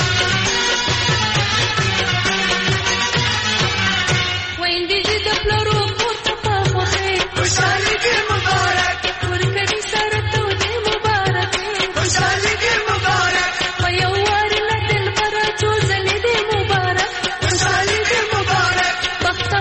ویندې دې د پلرو پورته په خوښۍ خوشحالي دې مبارک ورکړي سره تو دې مبارک خوشحالي دې مبارک په یو وار له دلبره څو ځلې دې مبارک خوشحالي دې مبارک بخت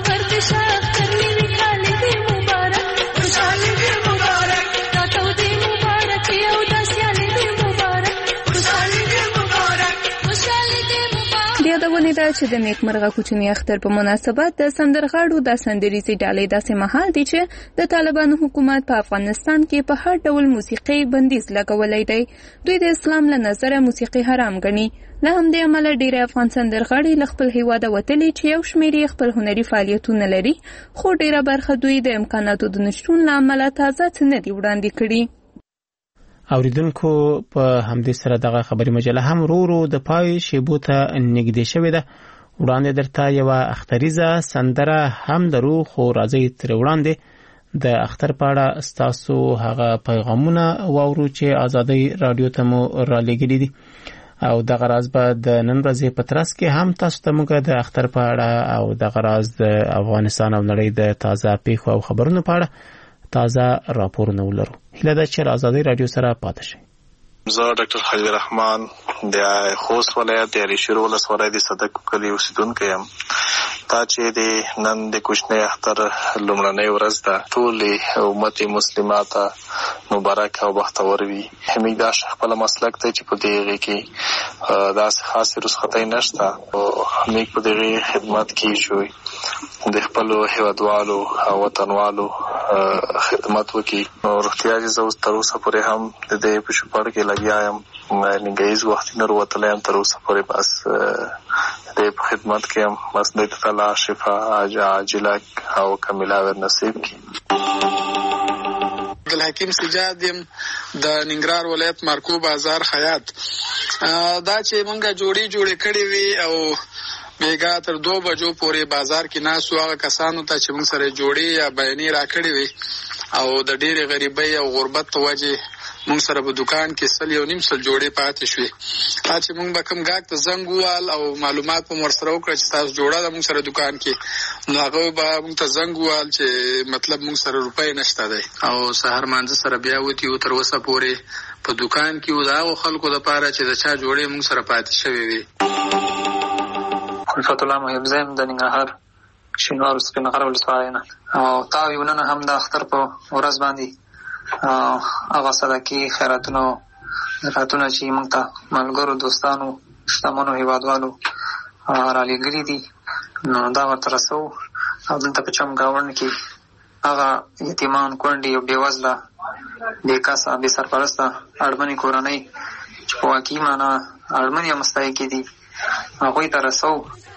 خبرونه ده چې د نیکمرغه کوچنی اختر په مناسبت د سندرغاړو د سندریزي ډالۍ داسې مهال دي چې د طالبانو حکومت په افغانستان کې په هر ډول موسیقي بندیز لګولای دی. دوی د اسلام له نظره موسیقي حرام ګڼي. له همدې امله ډېر افغان سندرغاړي له خپل هیواده وتلي چې یو شمېر یې خپل هنري فعالیتونه لري، خو ډېره برخه دوی د امکاناتو د نشتون له امله تازه څه نه دي وړاندې کړي. اوریدونکو په همدې سره دغه خبري مجله هم ورو د پای شیبو ته نږدې شوې ده. وړاندې درته یوه اختریزه سندره هم درو، خو راځئ ترې وړاندې د اختر په اړه ستاسو هغه پیغامونه واورو چې ازادۍ راډیو ته مو رالیږلي دي، او دغه راز به د نن ورځې په ترڅ کې هم تاسو ته موږ د اختر په اړه او دغه راز د افغانستان او نړۍ د تازه پیښو او خبرونو په اړه تازه راپورونه ولرو. هیله ده چې ازادۍ راډیو سره پاتې شئ. زه ډاکټر خلیل رحمان د خوست ولایت د ریشیر ولسوالۍ د صدق کلي اوسیدونکی یم. دا چې د نن د کوچنی اختر لومړنۍ ورځ ده، ټولې امت مسلمه ته مبارک او بختور وي. همېږ دا خپل مسلک دی چې په دې کې داسې خاصې رخصتۍ نشته، همېږ په دې خدمت کې شوی د خپلو هیوادوالو او وطنوالو خدمت وکړي. نو روغتیا چې زه اوس تر اوسه پورې هم د دې په شپړ کې لګیا یم، نیمګړیز وخت نه وتلی یم، تر اوسه پورې بس د دې په خدمت کې یم. بس د تعالی شفا عاجله او کامله ور نصیب کړي. عبدالحکیم سجاد یم د ننګرهار ولایت مارکو بازار خیاط. دا چې مونږه جوړې کړې وي او بیګا تر 2 بجو پورې بازار کې ناسو هغه کسانو ته چې موږ سره جوړې یا بیانې راکړې وي او د ډېرې غریبۍ او غربت په وجې موږ سره په دکان کې 1.5 جوړې پاتې شوې. چې موږ به کوم ګاګ ته زنګ ووال او معلومات په ورسره وکړه چې تاسو جوړه ده موږ سره دکان کې، نو هغه به موږ ته زنګ ووال چې مطلب موږ سره روپۍ نشته دی او سهار مانځه سره بیا وتی او تر اوسه پورې په دکان کې و د هغو خلکو لپاره چې د چا جوړې موږ سره پاتې شوې وي. خلفت الله محب زیم د ننګرهار شینوارو سپینغره ولسوالۍ نه، او تاویو نن هم د اختر په ورځ باندې هغه صدقې خیراتونه چې موږ ته ملګرو دوستانو شتمنو هیوادوالو رالیږلي دي، نو دا ورته رسو. او دلته په چمګاونډ کې هغه یتیمان، کونډې او بېوزله، بېکسه، بې سرپرسته اړمنې کورنۍ چې په واقعي معنا اړمنې او مستحقې دي، هغوی ته رسو.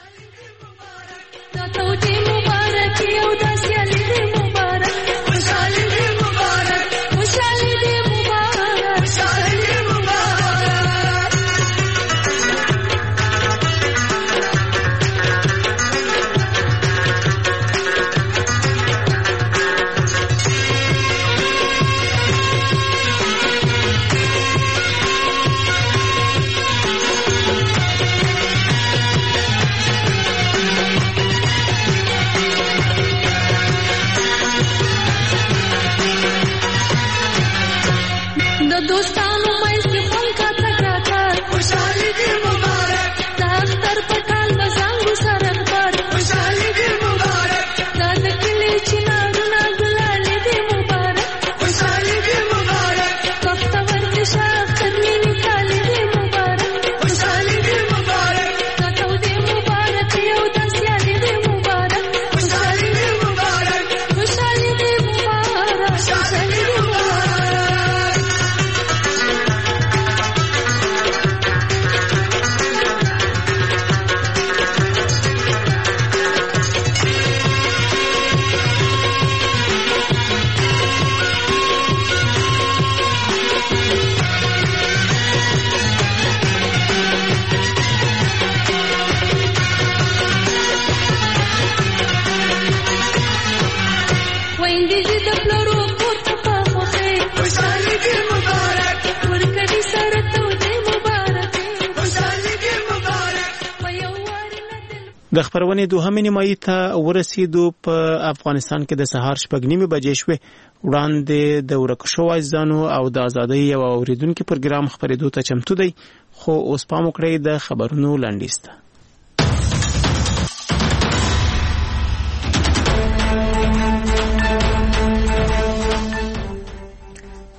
د خبرونې دوهمې نیمایي ته ورسېدو. په افغانستان کې د سهار 6:30 بجې شوې. وړاندې د ورک شوو عزیزانو او د ازادۍ یو اوریدونکو پروګرام خبرېدو ته چمتو دی، خو اوس پام وکړئ د خبرونو لنډیز ته.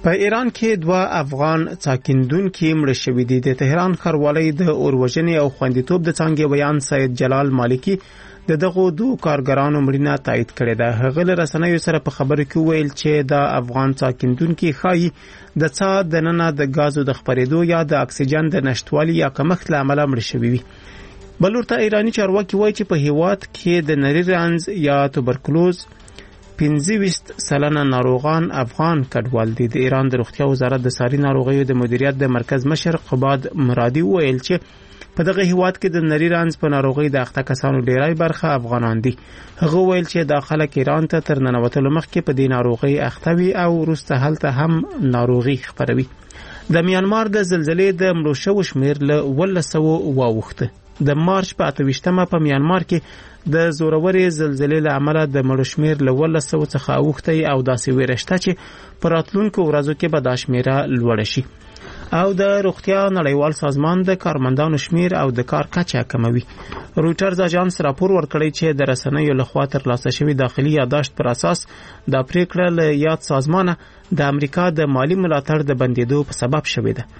په ایران کې 2 افغان څاکندونکي مړه شوي دي. د تهران ښاروالۍ د اوروژنې او خوندیتوب د څانګې ویان سید جلال مالکی دغه 2 کارګرانو مړینه تایید کړې ده. هغه له رسنیو سره په خبرو کې ویل چې د افغان څاکندونکي ښایي د څا دننه د غازو د خپرېدو یا د اکسیجن د نشټوالي یا کمښت له امله مړه شوي وي. بلور ته ایرانی چارواکي وایي چې په هیواد کې د نری رنځ یا توبرکلوز 25% ناروغان افغان کډوال دي. د ایران د روغتیا وزارت د ساري ناروغیو د مدیریت د مرکز مشر قباد مرادي ویل چې په دغه هیواد کې د نری رنځ په ناروغي د اخته کسانو ډیری برخه افغانان دي. هغه ویل چې داخله ایران ته تر ننوتلو مخکې په دې ناروغي اخته وي او وروسته هلته هم ناروغي خپروي. د میانمار د زلزلې د مړو شوو شمیر له 1200 واوښته. د مارچ په 28مه په میانمار کې د زورورې زلزلې له امله د مړو شمیر له 1200 څخه اوښتی او داسې ویره شته چې په راتلونکو ورځو کې به دا شمیره لوړه شي. او د روغتیا نړیوال سازمان د کارمندانو شمیر او د کار کچه کموي. رویټرز اژانس راپور ورکړی چې د رسنیو لخوا ترلاسه شوی داخلي یادداشت پر اساس د پریکړه له یاد سازمان د امریکا د مالی ملاتړ د بندیدو په سبب شوې ده.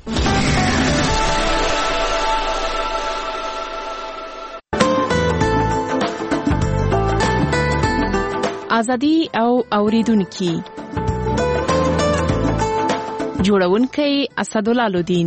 ازادي او اوریدونکو جوړونکي اسدالله لودین.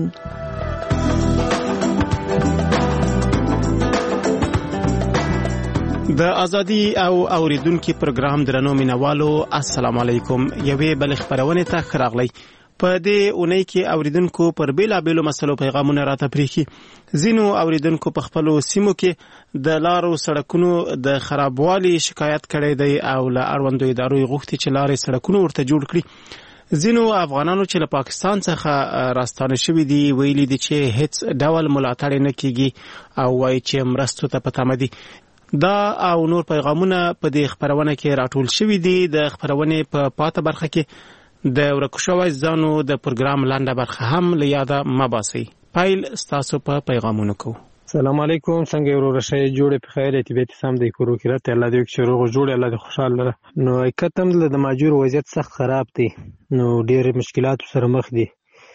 د ازادي او اوریدونکو پروګرام درنو مینوالو السلام علیکم. یوې بل خبرونه ته خراغلی. په دې اونۍ کې اوریدونکو پر بیلابېلو مسلو پیغامونه راته پریخي. ځینو اوریدونکو په خپل سیمو کې د لارو سړکونو د خرابوالي شکایت کړی دی او له اړوندو ادارو غوښتي چې لارې سړکونه ورته جوړ کړي. ځینو افغانانو چې له پاکستان څخه راستانه شوي دي ویلي دي چې هیڅ ډول ملاتړ نه کیږي او وایي چې مرستو ته په تمه دي. دا او نور پیغامونه په دې خبرونه کې راټول شوي دي. د خبرونه په پاته برخه کې د ورکو شوی ځانو د پروګرام لاندې برخه هم له یاده مباسي. پایل ستاسو په پیغامونو کو. سلام علیکم، څنګه ورور شئ؟ جوړې په خیر طبيعت سم دی کورو کې راته الله دې چې روغ جوړ الله دې خوشاله. نو کتم د ماجور وضعیت سخت خراب دی. نو ډېر مشکلات سره مخ دي.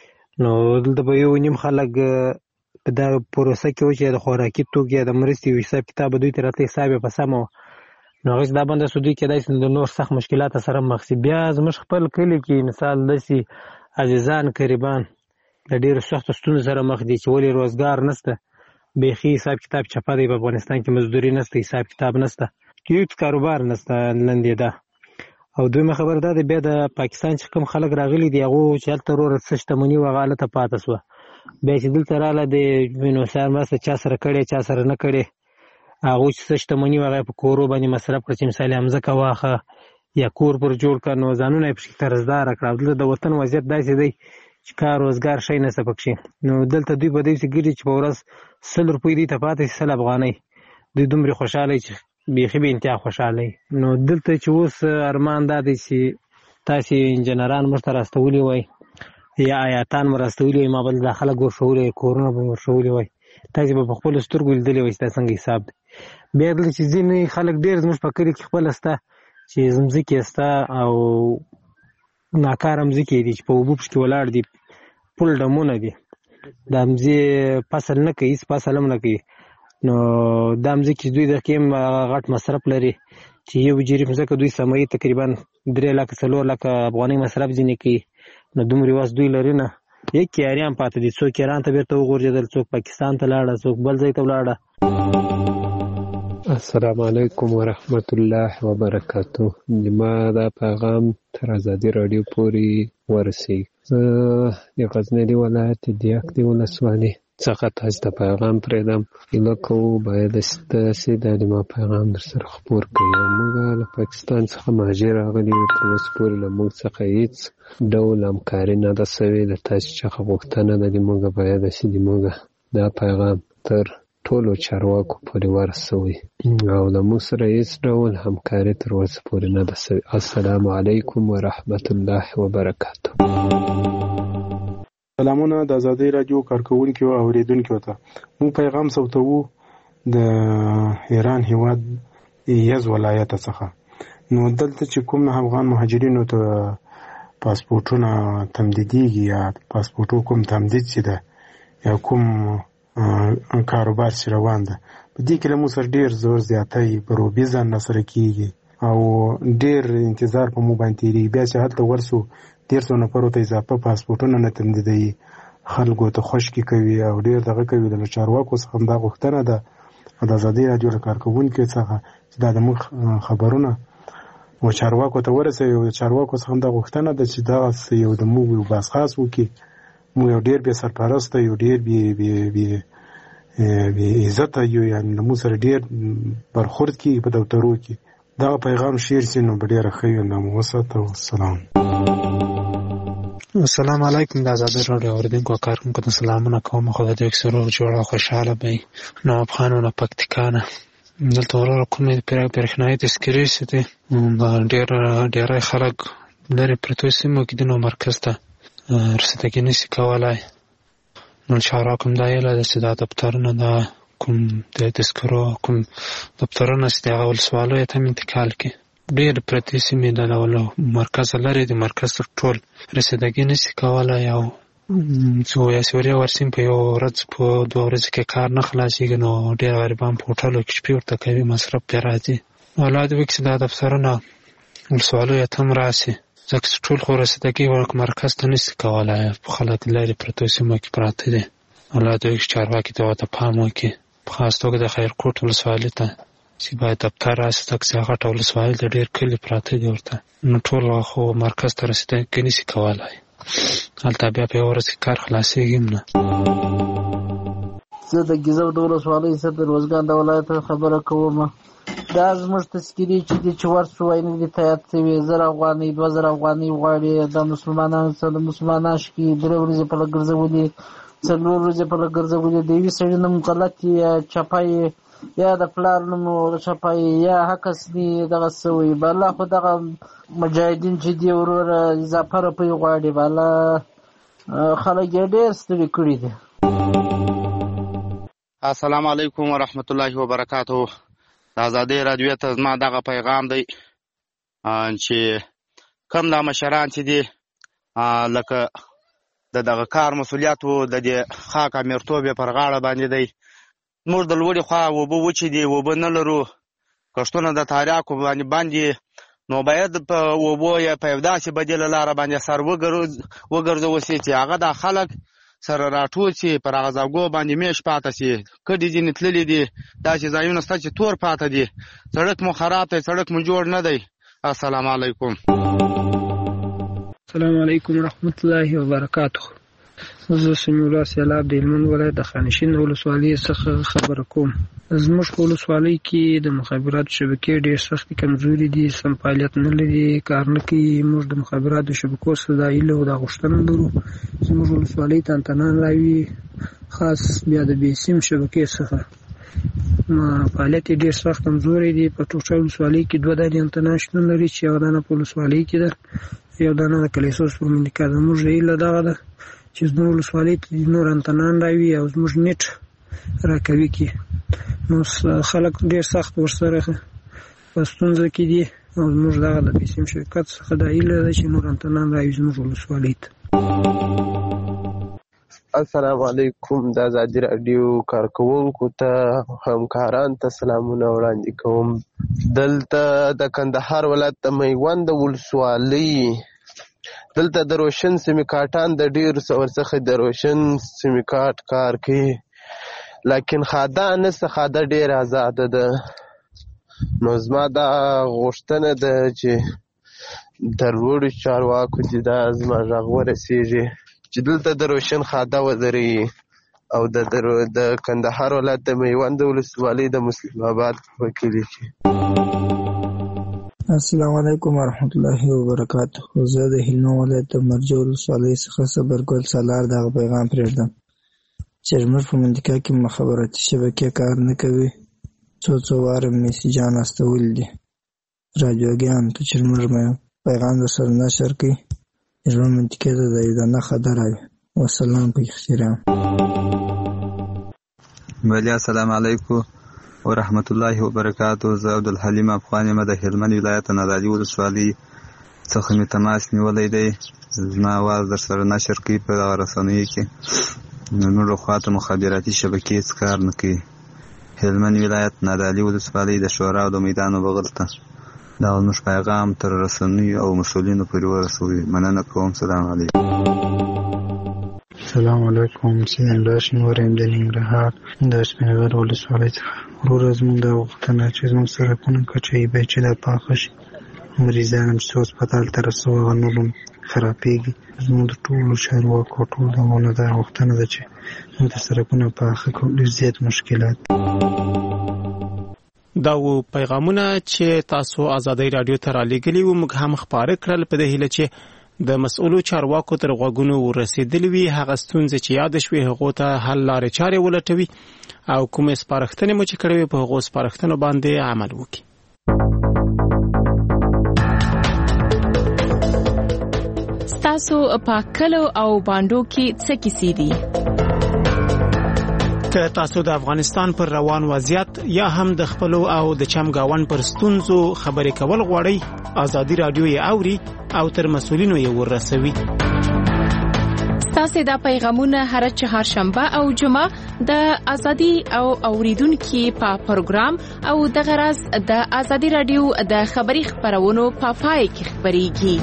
نو دلته به یو نیم خلک په دا پروسه کې و چې د خوراکي توکو د مرستې حساب کتاب دوی ته راته حساب په سمو نو غوښ دا باندې سودی کېدای د نور سخت مشکلات سره مخ سي. بیا زموږ خپل کلی کې مثال دسي عزیزان قریبان د ډېر سخت ستونزو سره مخ دي چې ولې روزګار نشته، بیخي حساب کتاب چپه دی. په افغانستان کې مزدوري نشته، حساب کتاب نشته، هیڅ کاروبار نشته لندې ده. او دویمه خبر دا دی بیا د پاکستان چې کوم خلک راغلي دي هغه چې هلته ورور څه شتمني وغاله ته پاتې سوه. بیا چې دلته رااله د وینو سر مرسته چا سره کړې چا سره نه کړې هغه چې څه شتمني وغه په کورو باندې مصرف کړ چې مثال همزه واخه یا کور پر جوړ کړ نو ځانونه یې پکې قرضدار کړ. دلته د وطن وضعیت داسې دی چې کار روزګار شي نه څه پکې. نو دلته دوی په دې چې ګیري چې په ورځ 100 روپۍ دي ته پاتې 100 افغانۍ دوی دومره خوشاله چې بیخي به انتها خوشاله. نو دلته چې اوس ارمان دا دی چې تاسو انجنیران مرته راستولي وای یا آیاتان مرستولي ما بل داخله ګورشولې کورونه به ورشولي وای تاسو به خپل سترګو لیدلې وای تاسو څنګه حساب دی. بیا دلته چې ځینې خلک ډېر زموږ په کلي کې خپل استه چې ځمځکې استه او ناکاره مځکې دي چې په اوبو پسې ولاړ دي پل ډمونه دي دا مځې فصل نه کوي هېڅ فصل هم نه کوي. نو دا مځکې دوی د کې غټ مصرف لري چې یو جریب مځکه دوی سموي تقریبا 3 لکه 4 لکه افغانۍ مصرف ځینې کوي. نو دومره واس دوی لري نه یک یاریان پاتې دي. څوک ایران ته بیرته وغورځېدل، څوک پاکستان ته لاړه، څوک بل ځای ته ولاړه. السلام علیکم ورحمت الله وبرکاتو. ما دا پیغام تر ازادي رادیو پورې ورسېږي. زه د غزني ولایت د یکدي ولسوالۍ څخه تاسو ته پیغام پرېږدم. هیله کوو باید ستاسې دا ما پیغام در سره خپور کړي. موږ له پاکستان څخه مهاجر راغلي یو، تر اوسه پورې له موږ څخه هېڅ ډول همکاري نه ده سوې. له تاسې څخه غوښتنه ده د موږ باید چې موږ دا پیغام تر ټولو چارواکو پورې ورسوي او له موږ سره هېڅ ډول همکاري تر اوسه پورې نه ده سوې. السلام علیکم ورحمت الله وبرکاتو. سلامونه د ازادي رادیو کارکونکو او اوریدونکو ته. مو پیغام سوتو د ایران هیواد یز ولایت څخه. نو دلته چې کوم افغان مهاجرینو ته پاسپورټونه تمدیدیږي یا پاسپورټو کوم تمدید چې ده یا کوم کاروبار چې روان ده په دې کې له موږ سره ډېر زور زیاتی په روبي ځان نه سره کېږي او ډېر انتظار په مو باندې تېرېږي. بیا چې هلته ورسو 150 نفرو ته اضافه پاسپورټونه نه تمدیدوي، خلکو ته خوشکې کوي او ډېر دغه کوي. د چارواکو څخه همدا غوښتنه ده د ازادي راډیو له کارکوونکو څخه چې دا زموږ خبرونه و چارواکو ته ورسوي او د چارواکو څخه همدا غوښتنه ده چې دغسې یو د موږ یو باسخاص وکړي. موږ یو ډېر بې سرپرسته یو ډېر بې عزته یو، یعنې له موږ سره ډېر برخورد کېږي په دفترو کې. دغه پیغام شیر شي نو به ډېره ښه وي. نو مو وساته. والسلام. السلام علیکم. د ازادي راډیو اوریدونکو کارکونکو ته سلامونه کوم. خدای دې اکثر جوړه خوشاله وي. نو افغانانو پکتیکانه دلته ورور کومې برېښنايي تذکرې شته ډېر خلک لري پرتو سیمو کې د نو مرکز ته رسیدګي نشي کولای. نو چارواکو دا یې له سیده دفترونو دا کوم د تذکرو کوم دفترونه چې هغه ولسوالۍ ته انتقال کړي. ډېر پرتې سیمې د مرکز لري، د مرکز تر ټول رسیدګي نشي کولای او څو یا سوریا ورسیم په یو ورځ په 2 ورځې کې کار نه خلاصېږي. نو ډېر غریبان په هوټلو کې شپې ورته کوي، مصرف پرې راځي. اولاد وکړي چې دا دفترونه ولسوالیو ته هم راسي، ځکه چې ټول خو رسیدګي مرکز ته نشي کولای. په خلک لرې پرتو سیمو کې پراته دي. اولاد وکړي چارواکي ته ورته پام وکړي، په خاص توګه د خیرکوټ ولسوالۍ ته چې باید دفتر راسي، ځکه چې هغه ټول ولسوالۍ د ډېر کلي پراته دي ورته. نو ټول خو مرکز ته رسیدګي نشي کولای. هلته بیا په یو ورځ کې کار خلاصېږي نه. زه د ګیزو د ولسوالۍ څخه د روزګان د ولایت خبره کوم. دا زموږ تذکرې چې دي چې ورسو وای نه دي تایید شوي. 1000 افغانۍ 2000 افغانۍ غواړي. د مسلمانانو څخه د مسلمانان شکي 3 ورځې په لګرځولي 4 ورځې په لګرځولي. د یوې سړي نوم غلط یا چپای یا د پلار نوم چپای یا حقس دي دغه سوی بالا خو دغه مجاهدین چې دی وروره اضافه روپۍ غواړي. بالا خلک یې ډېر ستړي کړي دي. السلام علیکم ورحمت الله وبرکاتو. د ازادي راډیو ته زما دغه پیغام دی چې کوم دا مشران چې دي لکه دغه کار مسؤلیت و د دې خاک امیرتوب پر غاړه باندې دی. موږ د لوړې خوا اوبه وچې دي، اوبه نه لرو، کښتونه د تاریاکو باندې نو باید په اوبو یا په یو داسې بدیله لاره باندې سر وګرځول شي چې هغه د خلک سره راټول شي، پر هغه ځایګو باندې میش پاته شي. کډې ځینې تللي دي، داسې ځایونه شته چې تور پاته دي. سړک مو خراب دی، سړک مو جوړ نه دی. السلام علیکم. السلام علیکم ورحمت الله وبرکاتو. زه سمیع الله سیلاب د هلمند ولایت د خانشین ولسوالۍ څخه خبره کوم. زموږ په ولسوالۍ کې د مخابراتو شبکې ډېر سختې کمزوري دي، سم فعالیت نه لري، کار نه کوي. موږ د مخابراتو شبکو څخه دا هیله او دا غوښتنه لرو زموږ ولسوالۍ ته انتنان راوي، خاص بیا د بې سیم شبکې څخه فعالیت یې ډېر سخت کمزوری دی. په ټوټه ولسوالۍ کې 2 دانې انتنا شتون لري چې یو دانه په ولسوالۍ کې ده، یو دانه د کلیسوس په منطقه ده. موږ هیله دغه ده چې زموږ ولسوالۍ ته نور انتنان راوي او زموږ نیټ راکوي کې. نو خلک ډېر سخت ورسره په ستونزه کې دي او زموږ دغه د پیسیم شرکت څخه دا هیله ده چې نور انتنان راوي زموږ ولسوالۍ ته. السلام علیکم. د ازادي راډیو کارکوونکو ته همکاران ته سلامونه وړاندې کوم. دلته د کندهار ولایت د میوند ولسوالۍ دلته د روشن سیمیکاټان د ډېرو څخه د روشن سیمیکاټ کار کوي، لیکن خاده نسته، خاده ډېره آزاده ده. نو زما دا غوښتنه ده چې د لوړو چارواکو چې دا زما غږ ورسېږي چې دلته د روشن خاده ودرېږي او د کندهار ولایت د میوند ولسوالۍ د مسلم آباد په کلي کې. السلام علیکم ورحمت الله وبرکاتو. زه د هلمند ولایت د مرجو ولسوالۍ څخه صبرګل سالار دغه پیغام پرېږدم چې زموږ په منطقه کې مخابراتي شبکې کار نه کوي. څو واره میسیجان استولي دي. راډیوګانو ته چې زموږ پیغام درسره نشر کړي زموږ منطقې ته د یو دانه خطر راوي. والسلام په احترام. بله السلام علیکم ورحمت الله وبرکاتو. زه عبدالحلیم افغان یم د هلمند ولایت نادعلي ولسوالۍ څخه مې تماس نیولی دی، زما اواز در سره نشر کوي په دغه رسنیو کې. نورو خواته مخابراتي شبکې هېڅ کار نه کوي. هلمند ولایت نادعلي ولسوالۍ د شورا او د میدان بغل ته دا زموږ پیغام تر رسنیو او مسؤلینو پورې ورسوي. مننه کوم. سلام علیکم. السلام علیکم. سید الله شینواری یم د ننګرهار د سپینغر ولسوالۍ څخه. وروره زموږ دا غوښتنه چې زموږ سړکونه کچایي باید چې دا پاخه شي. مریضان هم چې هسپتال ته رسوي هغه نور هم خرابېږي. زموږ د ټولو چارواکو او ټولو دغونه دا غوښتنه ده چې موږ د سړکونه پاخه کړو. ډېر زیات مشکلات. دا و پیغامونه چې تاسو آزادۍ رادیو ته رالیږلي وو، موږ هم خپاره کړل په دې هیله چې د مسؤلو چارواکو تر غوږونو ورسېدلې وي. هغه ستونزې چې یاد شوې هغو ته حل لارې چارې ولټوي او کومې سپارښتنې مو چې کړې وي په هغو سپارښتنو باندې عمل وکړي. ستاسو په کلو او باندو کې څه کیسې دي؟ که تاسو د افغانستان پر روان وضعیت یا هم د خپلو او د چمګاون پر ستونزو خبرې کول غواړئ، آزادي رادیو یې اوري او تر مسؤلینو یې ورسوي. ستاسو دا پیغامونه هر چهارشنبه او جمعه د آزادي او اوریدونکو په پروګرام او د غرض د آزادي رادیو د خبري خبرونو په پای کې خبريږي.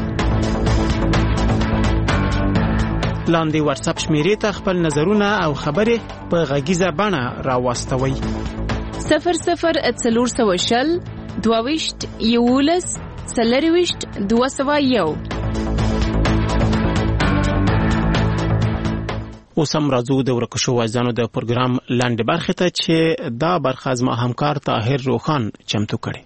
لاندې واتس اپ شمیرې ته خپل نظرونه او خبرې په غږیزه بڼه راوستوئ. 0040 22 11 40 201. اوس هم راځو د ورکشو وایزانو د پروګرام لاندې برخه ته چې دا برخه زما همکار طاهر روخان چمتو کړي.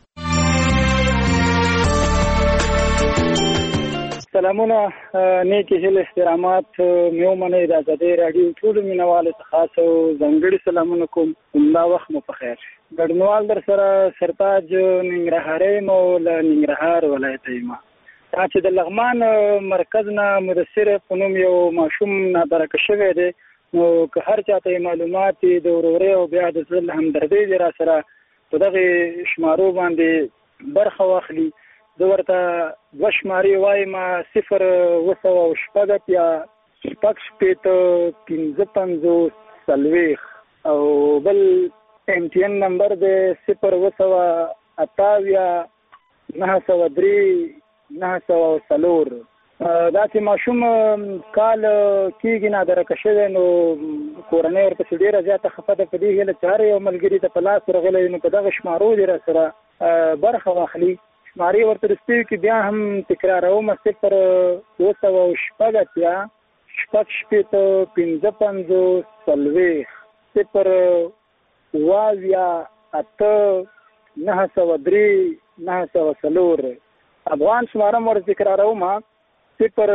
سلامونه، نیکی هیله احترامات میو منې د آزادۍ رادیو ټول مینوالو ته خاص او ځانګړي سلامونه کوم. دا وخت مو په خیر. ګډنوال در سره سرتاج ننګرهاري مو له ننګرهار ولایت یم. دا چې د لغمان مرکز نه مدثر په نوم یو ماشوم نادرکه شوی دی، نو که هر چاته معلومات د وروري او بیا د ځل همدردي دی را سره په دغه شمارو باندې برخه واخلي. زه ورته دوه شمارې وایم، 0 یا 55 او بل MTN نمبر دی 0 دا چې ماشوم کال کېږي نادرکه شوی، نو کورنۍ ورپسې ډېره زیاته خفه ده. په دې هیله چې هر یو ملګري ته په لاس ورغلی نو په دغه شمارو دې را سره برخه واخلي. شمارې ورته رسېږي کې بیا هم تکراروم، 0 افغان شمارم ور تکراروم 0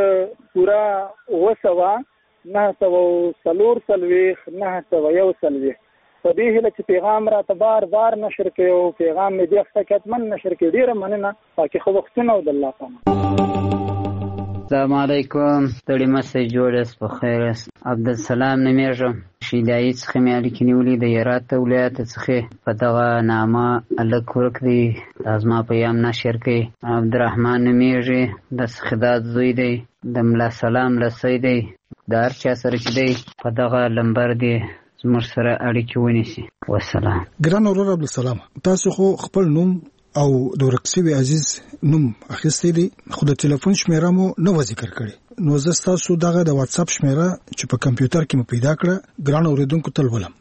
په دې هیله چې پیغام را ته بار نشر کړي او پیغام مې دې حقیقتمن نشر کړي. ډیره مننه. پاکي خو وختونه او د الله پامان. السلام علیکم. ستړي مسئ جوړس په خیر. عبدالسلام نمیږم، شیدایي څخه مې اړیکې نیولې د هرات ولایت څخه. په دغه نامه الک ورک دی لازمه پیغام نشر کړي. عبدالرحمن نمیږي د سخدات زوی دی، د ملا سلام لسی دی، د هر چا سره چې دی په دغه لمبر دی زموږ سره اړیکې ونیسي. والسلام. ګران ورور عبدالسلام، تاسو خو خپل نوم او د ورکسوي عزیز نوم اخیستی دی، خو د ټلیفون شمیره مو نه و ذکر کړي. نو زه ستاسو دغه د واتس اپ شمیره چې په کمپیوټر کې مو پیدا کړه ګران اوریدونکو ته ولولم.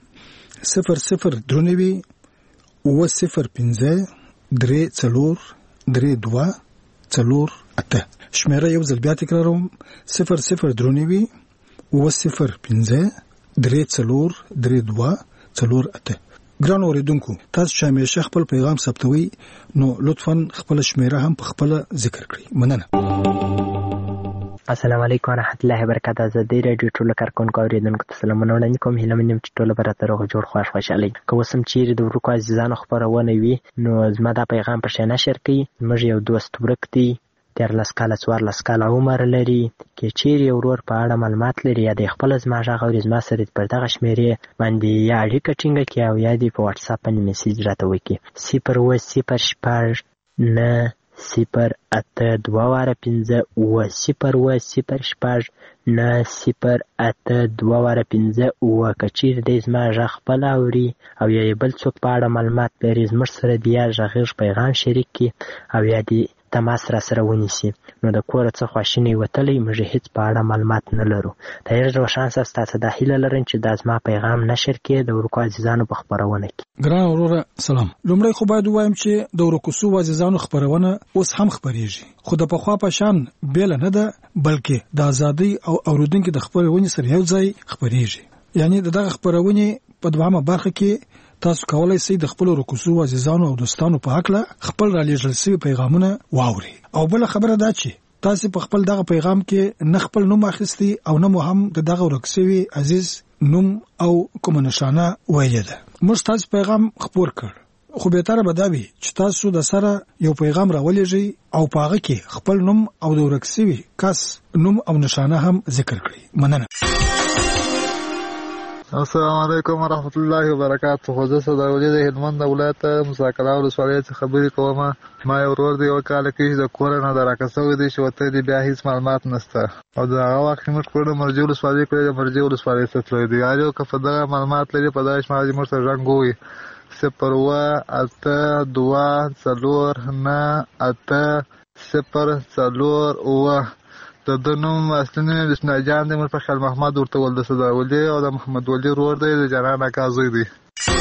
00 905 3 4 2 8. شمیره یو ځل بیا تکراروم 00 905 3 4 2 ګران اوریدونکو، تاسو چې همیشه خپل پیغام ثبتوي نو لطفاً خپل شمیره هم په خپل ذکر کړئ. مننه. السلام علیکم ورحمۃ اللہ وبرکاتہ. آزادۍ رادیو ټول کارکونکو اوریدونکو ته سلامونه وړاندې کوم. هیله منم چې ټول به راته روغ جوړ خوشحالي. که اوس هم چیرې د ورکو عزیزانو خپرونه وي نو زما دا پیغام په شان نشر کړئ. موږ یو دوست ورک دی، 13 کاله 14 کاله عمر لري. کې چیرې ورور په اړه معلومات لري یا د خپل زما غږ او زما سره پر دغه شمیرې باندې یا اړیکه ټینګه کړي او یا دې په واتس اپ باندې میسج راته وکړي. 0 0 6 9 که چیرې دی زما غږ خپل اوري او یا یې بل څوک په اړه معلومات لري زموږ سره د یا غږیز پیغام شریک کړي او یا د تماس را سره ونیسي. نو د کوره څه خواشینی وتلی موږ هیڅ په اړه معلومات نه لرو. طاهر روښان صاحب ستاسو دا هیله لرم چې دا زما پیغام نشر کړي د ورکو عزیزانو په خپرونه کې. ګران وروره سلام. لومړی خو باید ووایم چې د ورکو سو عزیزانو خپرونه اوس هم خپریږي خو د پخوا په شان بیل نه ده بلکې د ازادۍ او اوریدونکو د خپرونې سره یو ځای خپریږي. یعنی دغه خپرونه په دوامه برخه کې تاسو کولای شئ د خپل رکوسو عزیزانو او دوستانو په حق له خپل را لېږل شوی پیغامونه واوري. او بل خبره دا چې تاسو په خپل دغه پیغام کې نه خپل نوم اخیستی او نه مو هم دغه ورکسوي عزیز نوم او کوم نشانه ویل ده. موږ تاسو پیغام خپور کړ خو به تر بداوي چې تاسو د سره یو پیغام راولېږئ او پاغه کې خپل نوم او د ورکسوي کس نوم او نشانه هم ذکر کړئ. مننه. السلام علیکم ورحمت الله وبرکاته. خو زه صداولي د هلمند ولایت مساکلا ولسوالۍ څخه خبرې کوم. ما یو ورور دی یو کال کې د کور نه دراکه شوی دی چې وته دی بیا هیڅ معلومات نشته او دا هغه وخت موږ کړو مرجو ولسوالۍ کې د مرجو ولسوالۍ څخه تللی دی. یو که په دغه معلومات لري په داش ما دې مرسته رنګوي 08228098004 د نوم اصلي نوم بسم جان دی. مر په خیال محمد ورته ول د صداولي او د محمد ولی ورور دی د جنان اکازوی دی.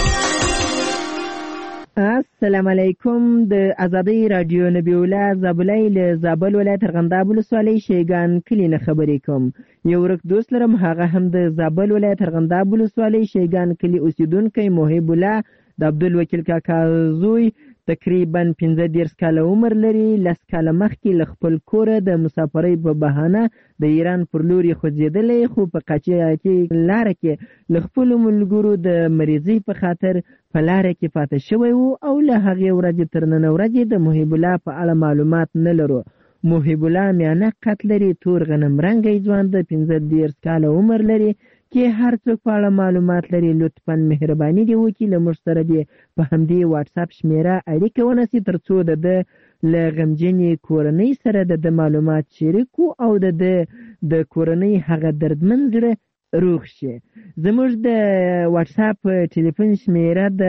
السلام علیکم. د ازادۍ رادیو نبی الله زابلای له زابل ولایت ارغنداب ولسوالۍ شیګان کلی نه خبرې کوم. یو ورک دوست لرم هغه هم د زابل ولایت ارغنداب ولسوالۍ شیګان کلی اوسیدونکی محب الله د عبدالوکیل کاکا زوی تقریبا 15 کاله عمر لري. 10 کاله مخکې له خپل کوره د مسافرۍ په بهانه د ایران پر لور خوځېدلی خو په قاچاقي لاره کې له خپلو ملګرو د مریضۍ په خاطر په لاره کې پاتې شوی و او له هغې ورځې تر نن ورځې د محب الله په اړه معلومات نه لرو. محب الله میانه قد لري، تور غنم رنګی ځوان د 15 کاله عمر لري. کې هر څوک په اړه معلومات لري لطفاً مهرباني دی وکړي له موږ سره دی په همدې واتس اپ شمیره اړیکه ونیسي ترڅو د له غمجنې کورنۍ سره د معلومات شریکو او د کورنۍ هغه دردمن زړه روغ شي. زموږ د واتس اپ ټلیفون شمیره د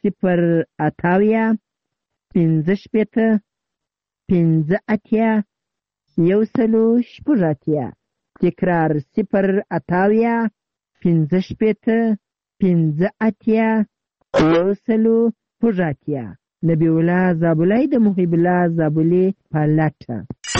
088 تکرار 088 15 نبی الله زابلای د محب الله زابلی پالټه.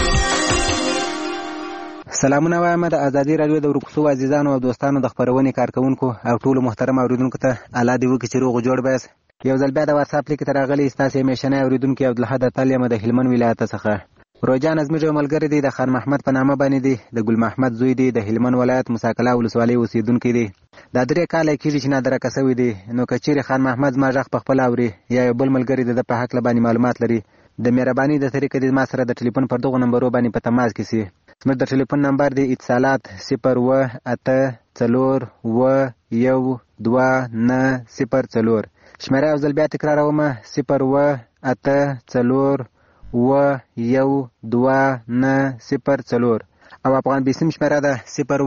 سلامونه وایم د ازادي رادیو د ورکوسو عزیزانو او دوستانو د خبرونې کارکونکو او ټولو محترم اوریدونکو ته الله دې وکړي چې روغ جوړ بس. یو ځل بیا د واتس اپ لیک ته راغلی ستاسو همیشنی اوریدونکو عبدالحد تلیه د هلمند ولایت څخه. روجان ازمیر یو ملګری دی د خان محمد په نامه باندې دی د ګل محمد زوی دی د هلمند ولایت مساکلا ولسوالۍ اوسیدونکی دی. دا 3 کاله کېږي چې نادرکه شوی دی. نو که چیرې خان محمد ما غږ په خپل اوري یا یو بل ملګری د په حق باندې معلومات لري د مهرباني د طریقې د ما سره د ټلیفون پر دغه نمبرو باندې په تماس کې سي. زموږ د ټلیفون نمبر دی اتصالات 018412904 شمیره یو ځل بیا تکراروم 018412904 او افغان بیسیم شمیره ده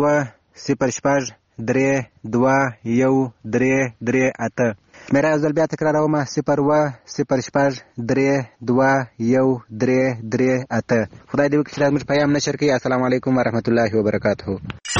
010032138 شمیره یو ځل بیا تکراروم 010032138. خدای دې وکړي چې زموږ پیغام نشر کړي. السلام علیکم ورحمت الله وبرکاته.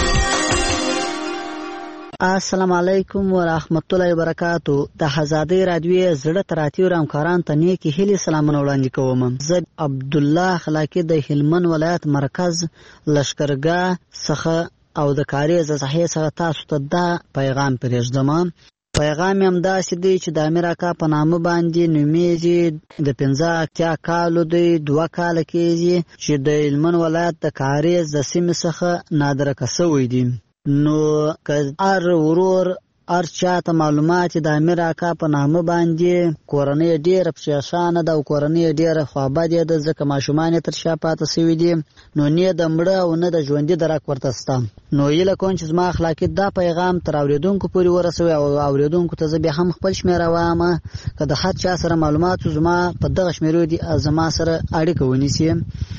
السلام علیکم ورحمت الله وبرکاتو. د ازادۍ رادیو زړه تراتیو همکاران ته نیکی هیلې سلامونه وړاندې کوم. زه عبد الله خلاقی د هلمند ولایت مرکز لشکرګاه څخه او د کاریز صحیح سره تاسو ته دا پیغام پرېږدم. پیغام هم داسې دی چې د امیر اکا په نامه باندې نومیږي. د 15 کالو دی 2 کاله کېږي چې د هلمند ولایت د کاریز د سیمې څخه نادرکه شوی دی. نو که هر ورور هر چاته معلومات د امیر اکا په نامه باندې کورنۍ ډېره پریشانه ده او کورنۍ ډېره خوابدې ده ځکه ماشومان یې تر شا پاته سوي دي نو نه د مړه او نه د ژوندي درک ورته شته نو هیله کوم چې زما اخلاقي دا پیغام تر اورېدونکو پورې ورسوي او اورېدونکو ته زه بیا هم خپل شمېره وایم که د هر چا سره معلومات زما په دغه شمېرو دي زما سره اړیکه ونیسي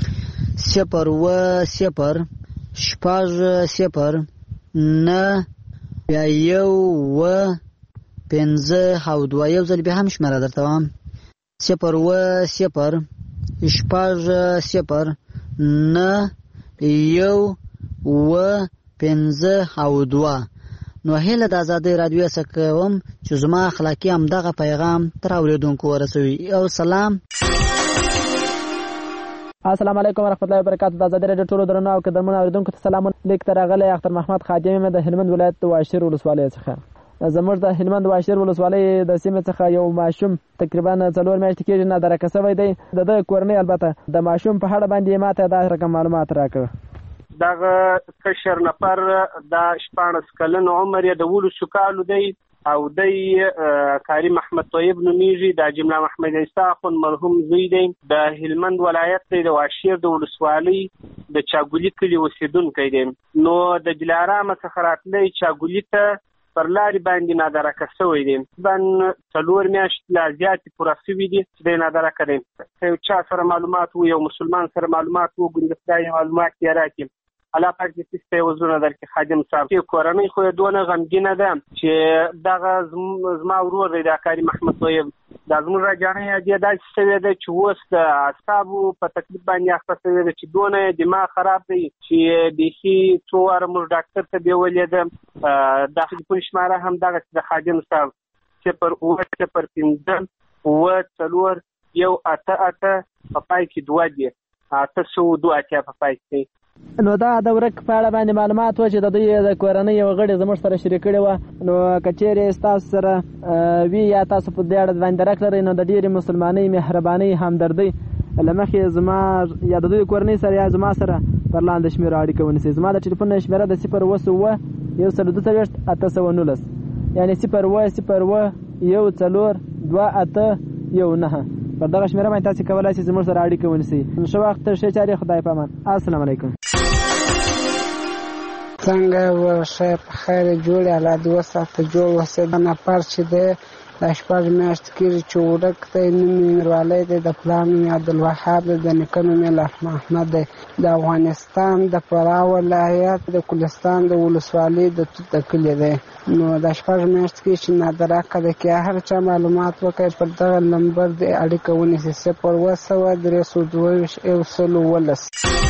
0 بیا 1 5 یو ځل بیا هم شمېره درته وایم 0 نو هیله د ازادۍ رادیو څخه کوم چې زما اخلاقي همدغه پیغام تر اورېدونکو ورسوي او سلام. السلام علیکم ورحمۃ اللہ وبرکاتہ. د ازادۍ رادیو ټولو درنو او قدرمنو اوریدونکو ته سلام. لیک تر راغلی اختر محمد خادم د هلمند ولایت د واشیر ولسوالۍ څخه. زموږ د هلمند واشیر ولسوالۍ د سیمې څخه یو ماشوم تقریبا 4 میاشتې کېږي نادرکه شوی دی. د کورنۍ البته د ماشوم په اړه باندې ماته دا رقم معلومات راکړه. دغه کشر نفر د 14 کلن عمر یې د 12 کالو دی او دی کاری محمد طیب نومیږي. د جمله محمد عیسی خون مرحوم زوی دی. د هلمند ولایت د واشیر د ولسوالۍ د چاګولي کلي اوسیدونکی دی. نو د دلارام څخه راتلی چاګولي ته پر لارې باندې نادرکه شوی دی. تقریبا 4 میاشتې لا زیاتې پوره شوي دي چې دی نادرکه دی. یو چا سره معلومات و یو مسلمان سره معلومات و ګوندې خدای معلومات یې راکړي. الله پاک دې سیسته وزونه درکړي. خادم صاحب چې کورنۍ خو یې دونه غمګینه ده چې دغه زما ورور دی د کاري محمد طیب دا زموږ راجانۍ دې داسې شوې ده چې اوس د اعصابو په تکلیف باندې اخته شوې ده چې دونه دماغ خراب دی چې بیخي څو واره موږ ډاکټر ته بیولې ده. د ټلیفون شماره هم دغه د خادم صاحب 08050 په پای کې 2 دي 802 په پای کې. نو دا د ورک په اړه باندې معلومات و چې د دوی د کورنۍ یو غړي زموږ سره شریک کړي و. نو کچېرې تاسو سره وی یا تاسو په دې اړه باندې درک لرئ نو د ډېرې مسلمانۍ مهربانۍ همدردۍ لمخې زما یا د دوی کورنۍ سره یا زما سره پر لاندې شمېره اړیکه ونیسئ. زما د ټلیفون شمېره د 0 یعنی 0 پر دغه شمېره باندې تاسو کولای شئ زموږ سره اړیکه ونیسئ. ښه وخت ښه چارې خدای پامان. السلام علیکم. څنګه ورشه په خیر جوړ الله دې وساته جوړ وسه نه پر چې ده د 14 میاشتې کېږي چې ورک دی. نوم یې میرولی دی. د پلار نوم یې عبدالوهاب دی. د نیکه نوم یې محمد دی. د افغانستان د فراه ولایت د کلستان د ولسوالۍ د توت کلي دی. نو د 14 میاشتې کېږي چې نادرکه دی. که هر چا معلومات وکړي پر دغه نمبر دې اړیکه ونیسي 0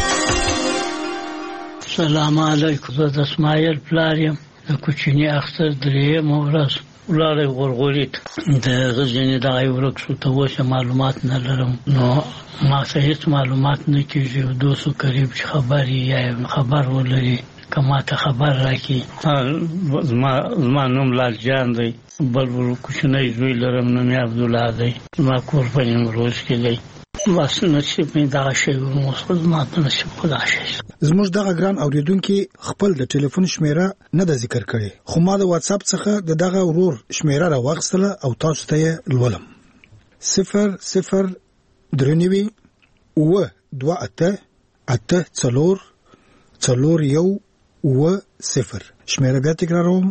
سلام علیکم. زه د اسماعیل پلار یم. د کوچني اختر 3 ورځ ولاړې غورغوري ته د غزني دغه ورک شو ته اوس معلومات نه لرم. نو ما څه هیڅ معلومات نه کېږي. دوستو قریب چې خبرې یا خبر ولري که ما ته خبر راکړي. زما نوم لال جان دی. بل کوچنی زوی لرم نوم یې عبدالله دی. زما کور په نیمروز کې دی. بس نصیب مې دغه شی وموسخ زما په نصیب خدا شي. زموږ دغه ګران اوریدونکو خپل د ټلیفون شمیره نه د ذکر کړي خو ما د واتس اپ څخه دغه ورور شمیره را واغستله او تاسو ته لولم 0032884 شمیره بیا تکراروم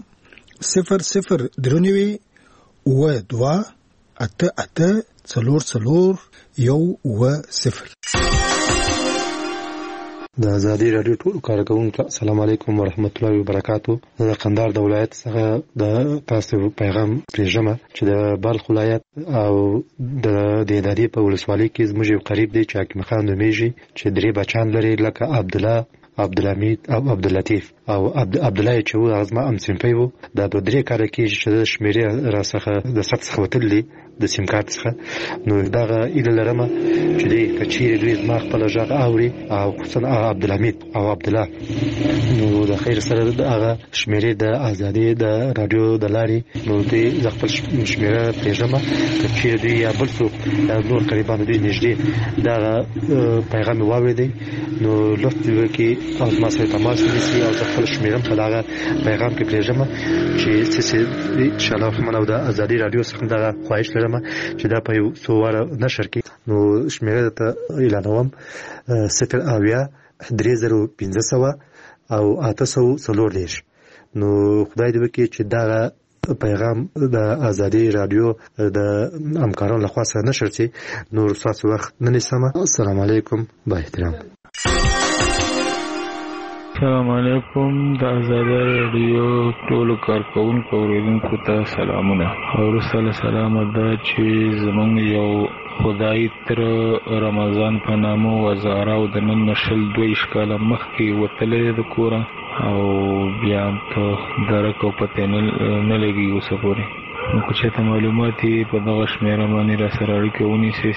0032884 د ازادي رادیو ټول کارکونکو السلام علیکم ورحمت الله وبرکاتو. د قندهار د ولایت څخه د تاسو پیغام پریژمه چې د بلخ ولایت او د دهدادي په ولسوالۍ کې زموږ یو قریب دی چې حکیم خان نومیږي چې 3 بچان لري لکه عبدالله، عبدالحمید او عبداللطیف او عبدالله چې و ازما ام سیمپي وو. دا په 3 کال کې چې د شمیرې را څخه د سخت څخه وتلې د سیم کارت څخه. نو دغه اله لرمه چې د کچیر دوی ما خپل ژغ اوري او خصوصا عبدالحمید او عبدالله. نو د خیر سره دغه شمیرې د ازادي د رادیو د لاري نو د خپل شمیره پیژمه کچیر دوی یا بل څوک نور قریبان دوی نږدې دا پیغام واوري. نو لطف وکړئ او ما سره تماس ونیسي او خپل شمیرم په دغه پیغام کې پرېږم چې ان شاء الله رحمان او د ازادي رادیو څخه دغه خواهش لرم چې دا په یو څو واره نشر کې نو شمیره ته اعلانوم 0 او 840 نو خدای دې وکړي چې دا پیغام د ازادي رادیو د همکارانو لخوا سره نشر شي. نور تاسو وخت نه نیسم. السلام علیکم با احترام. السلام علیکم د ازادي رادیو ټول کارکونکو اوریدونکو ته سلامونه. او سلام ده چې زمونږ یو خدای تر رمضان په نامو وزاره او د نن نشل 2 کاله مخکې وتلې د کوره او بیا په درک او پته نه لګي اوس پورې. نو که چېرته معلومات په دغه شمېره باندې را سره اړیکه ونیسئ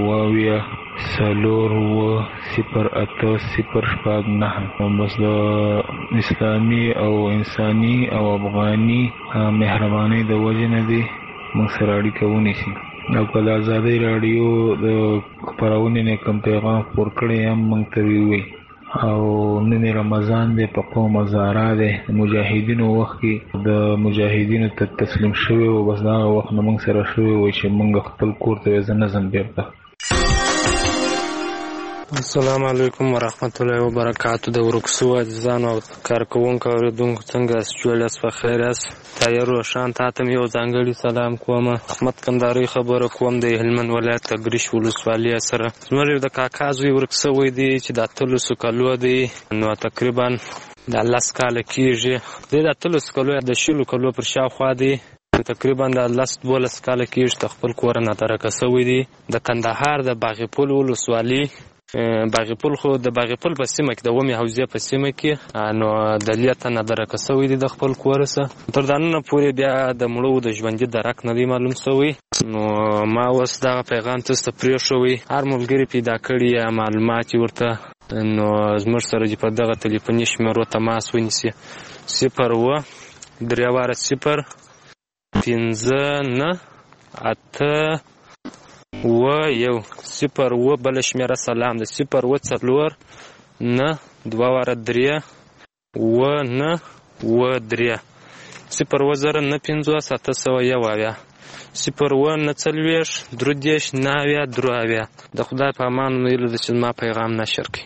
0 بس د اسلامي او انساني او افغاني مهربانۍ د وجې نه دي موږ سره اړیکه ونیسي. او که د ازادۍ راډیو د خپرونې نه کوم پیغام خپور کړی هم موږ ته ووایي. او نن رمضان دی په قوم هزاره دی مجاهدینو وخت کې د مجاهدینو ته تسلیم شوی او بس دا وخت نه موږ سره شوی وای چې موږ خپل کور ته ځنځم بیرته. السلام علیکم ورحمت الله وبرکاتو. د ورکسو عزیزانو او کارکوونکو اوریدونکو څنګه جوړاس په خیر یاست؟ تایر روشان تاسو یو ځانګړي سلام کوم. احمد کندهاري خبره کوم د هلمند ولایت تګریش ولسوالۍ سره. زموږ د کاکازوی ورکسو وې دي چې د 300 کلو دی نو تقریبا د 10 کال کېږي. د 300 کلو د 20 کلو پر شاوخوا دی تقریبا د 12 کال کېږي خپل کور نه ترکه سوی دی د کندهار د باغپول ولسوالۍ. باغپول خو د باغپول په سیمه کې د ومه حوزه په سیمه کې نو د لیته نه درکه سوی دی د خپل کورسه تر دانه پورې بیا د مړو د ژوندۍ درک نه دی معلوم سوی. نو ما اوس دا پیغام تاسو پرې شوی هر ملګری پیدا کړی معلومات ورته نو زموږ سره په دغه ټلیفوني شمیرو تماس ونیسي 0 3 0 5 8 1 0 بل شمیره سلام د 0 4 9 2 3 9 3 0 0 9 5 7 1 0 9 40 درودیش 9 دروازه. د خدای په امان ویلو چې ما پیغام نشر کړي.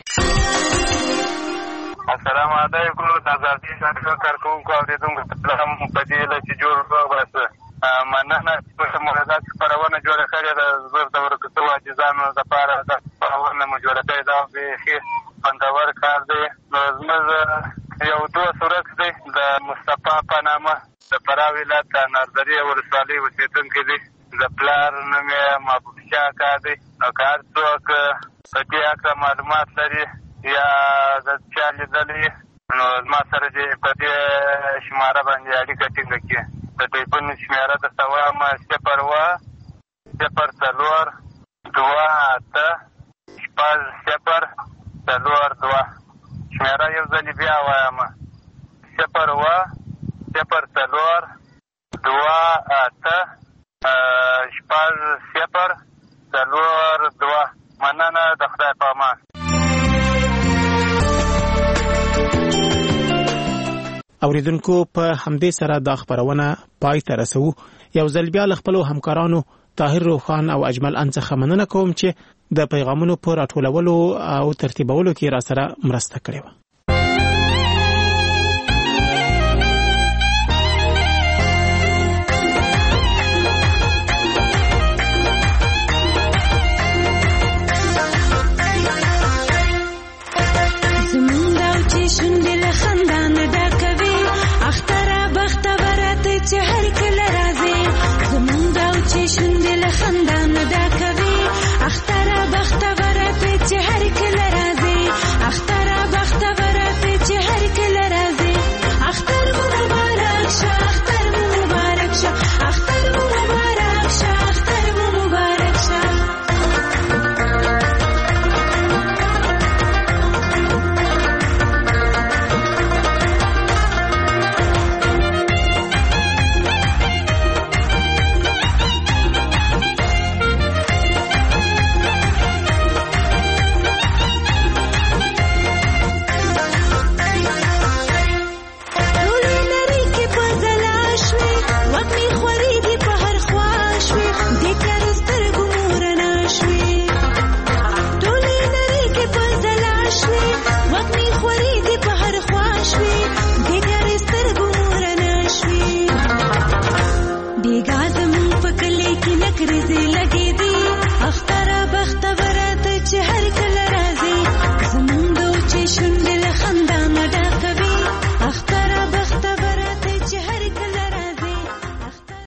السلام علیکم د ازادي رادیو کارکونکو اوریدونکو ته هم په دې لاره چې جوړ وباسه مننه چې موږ خبرونه جوړه کړې ده. زه د ورکوټو عاجزانو لپاره د خبرونه مو جوړه کړې ده به خوندور کار دی. نو زموږ یو دوست ورک دی د مصطفی په نامه د فراه ولایت نردري ولسوالۍ اوسېدونکی دی. د پلار نوم یې محبوب شاه کار دی. نو که هر څوک په دې هکله معلومات لري یا د چا لیدلي نو زما سره دې په دې شماره باندې اړیکه ټینګه کړي. د ټلیفون شمیره درته وایم 0 0 4 2 8 0 4 2 شمیره یو ځلې بیا وایم 0 0 4 2 8 0 4 2 مننه د خدای په امان. اوریدونکو په همدې سره دا خبرونه پای ته رسو. یو ځل بیا له خپل همکارانو طاهر روخان او اجمل انڅخه مننه کوم چې د پیغامونو پر راټولولو او ترتیبولو کې را سره مرسته کړې و. خندانه دا کوي اختره بختوره په چې هر کله راځي اختره بختوره انګریزي لګي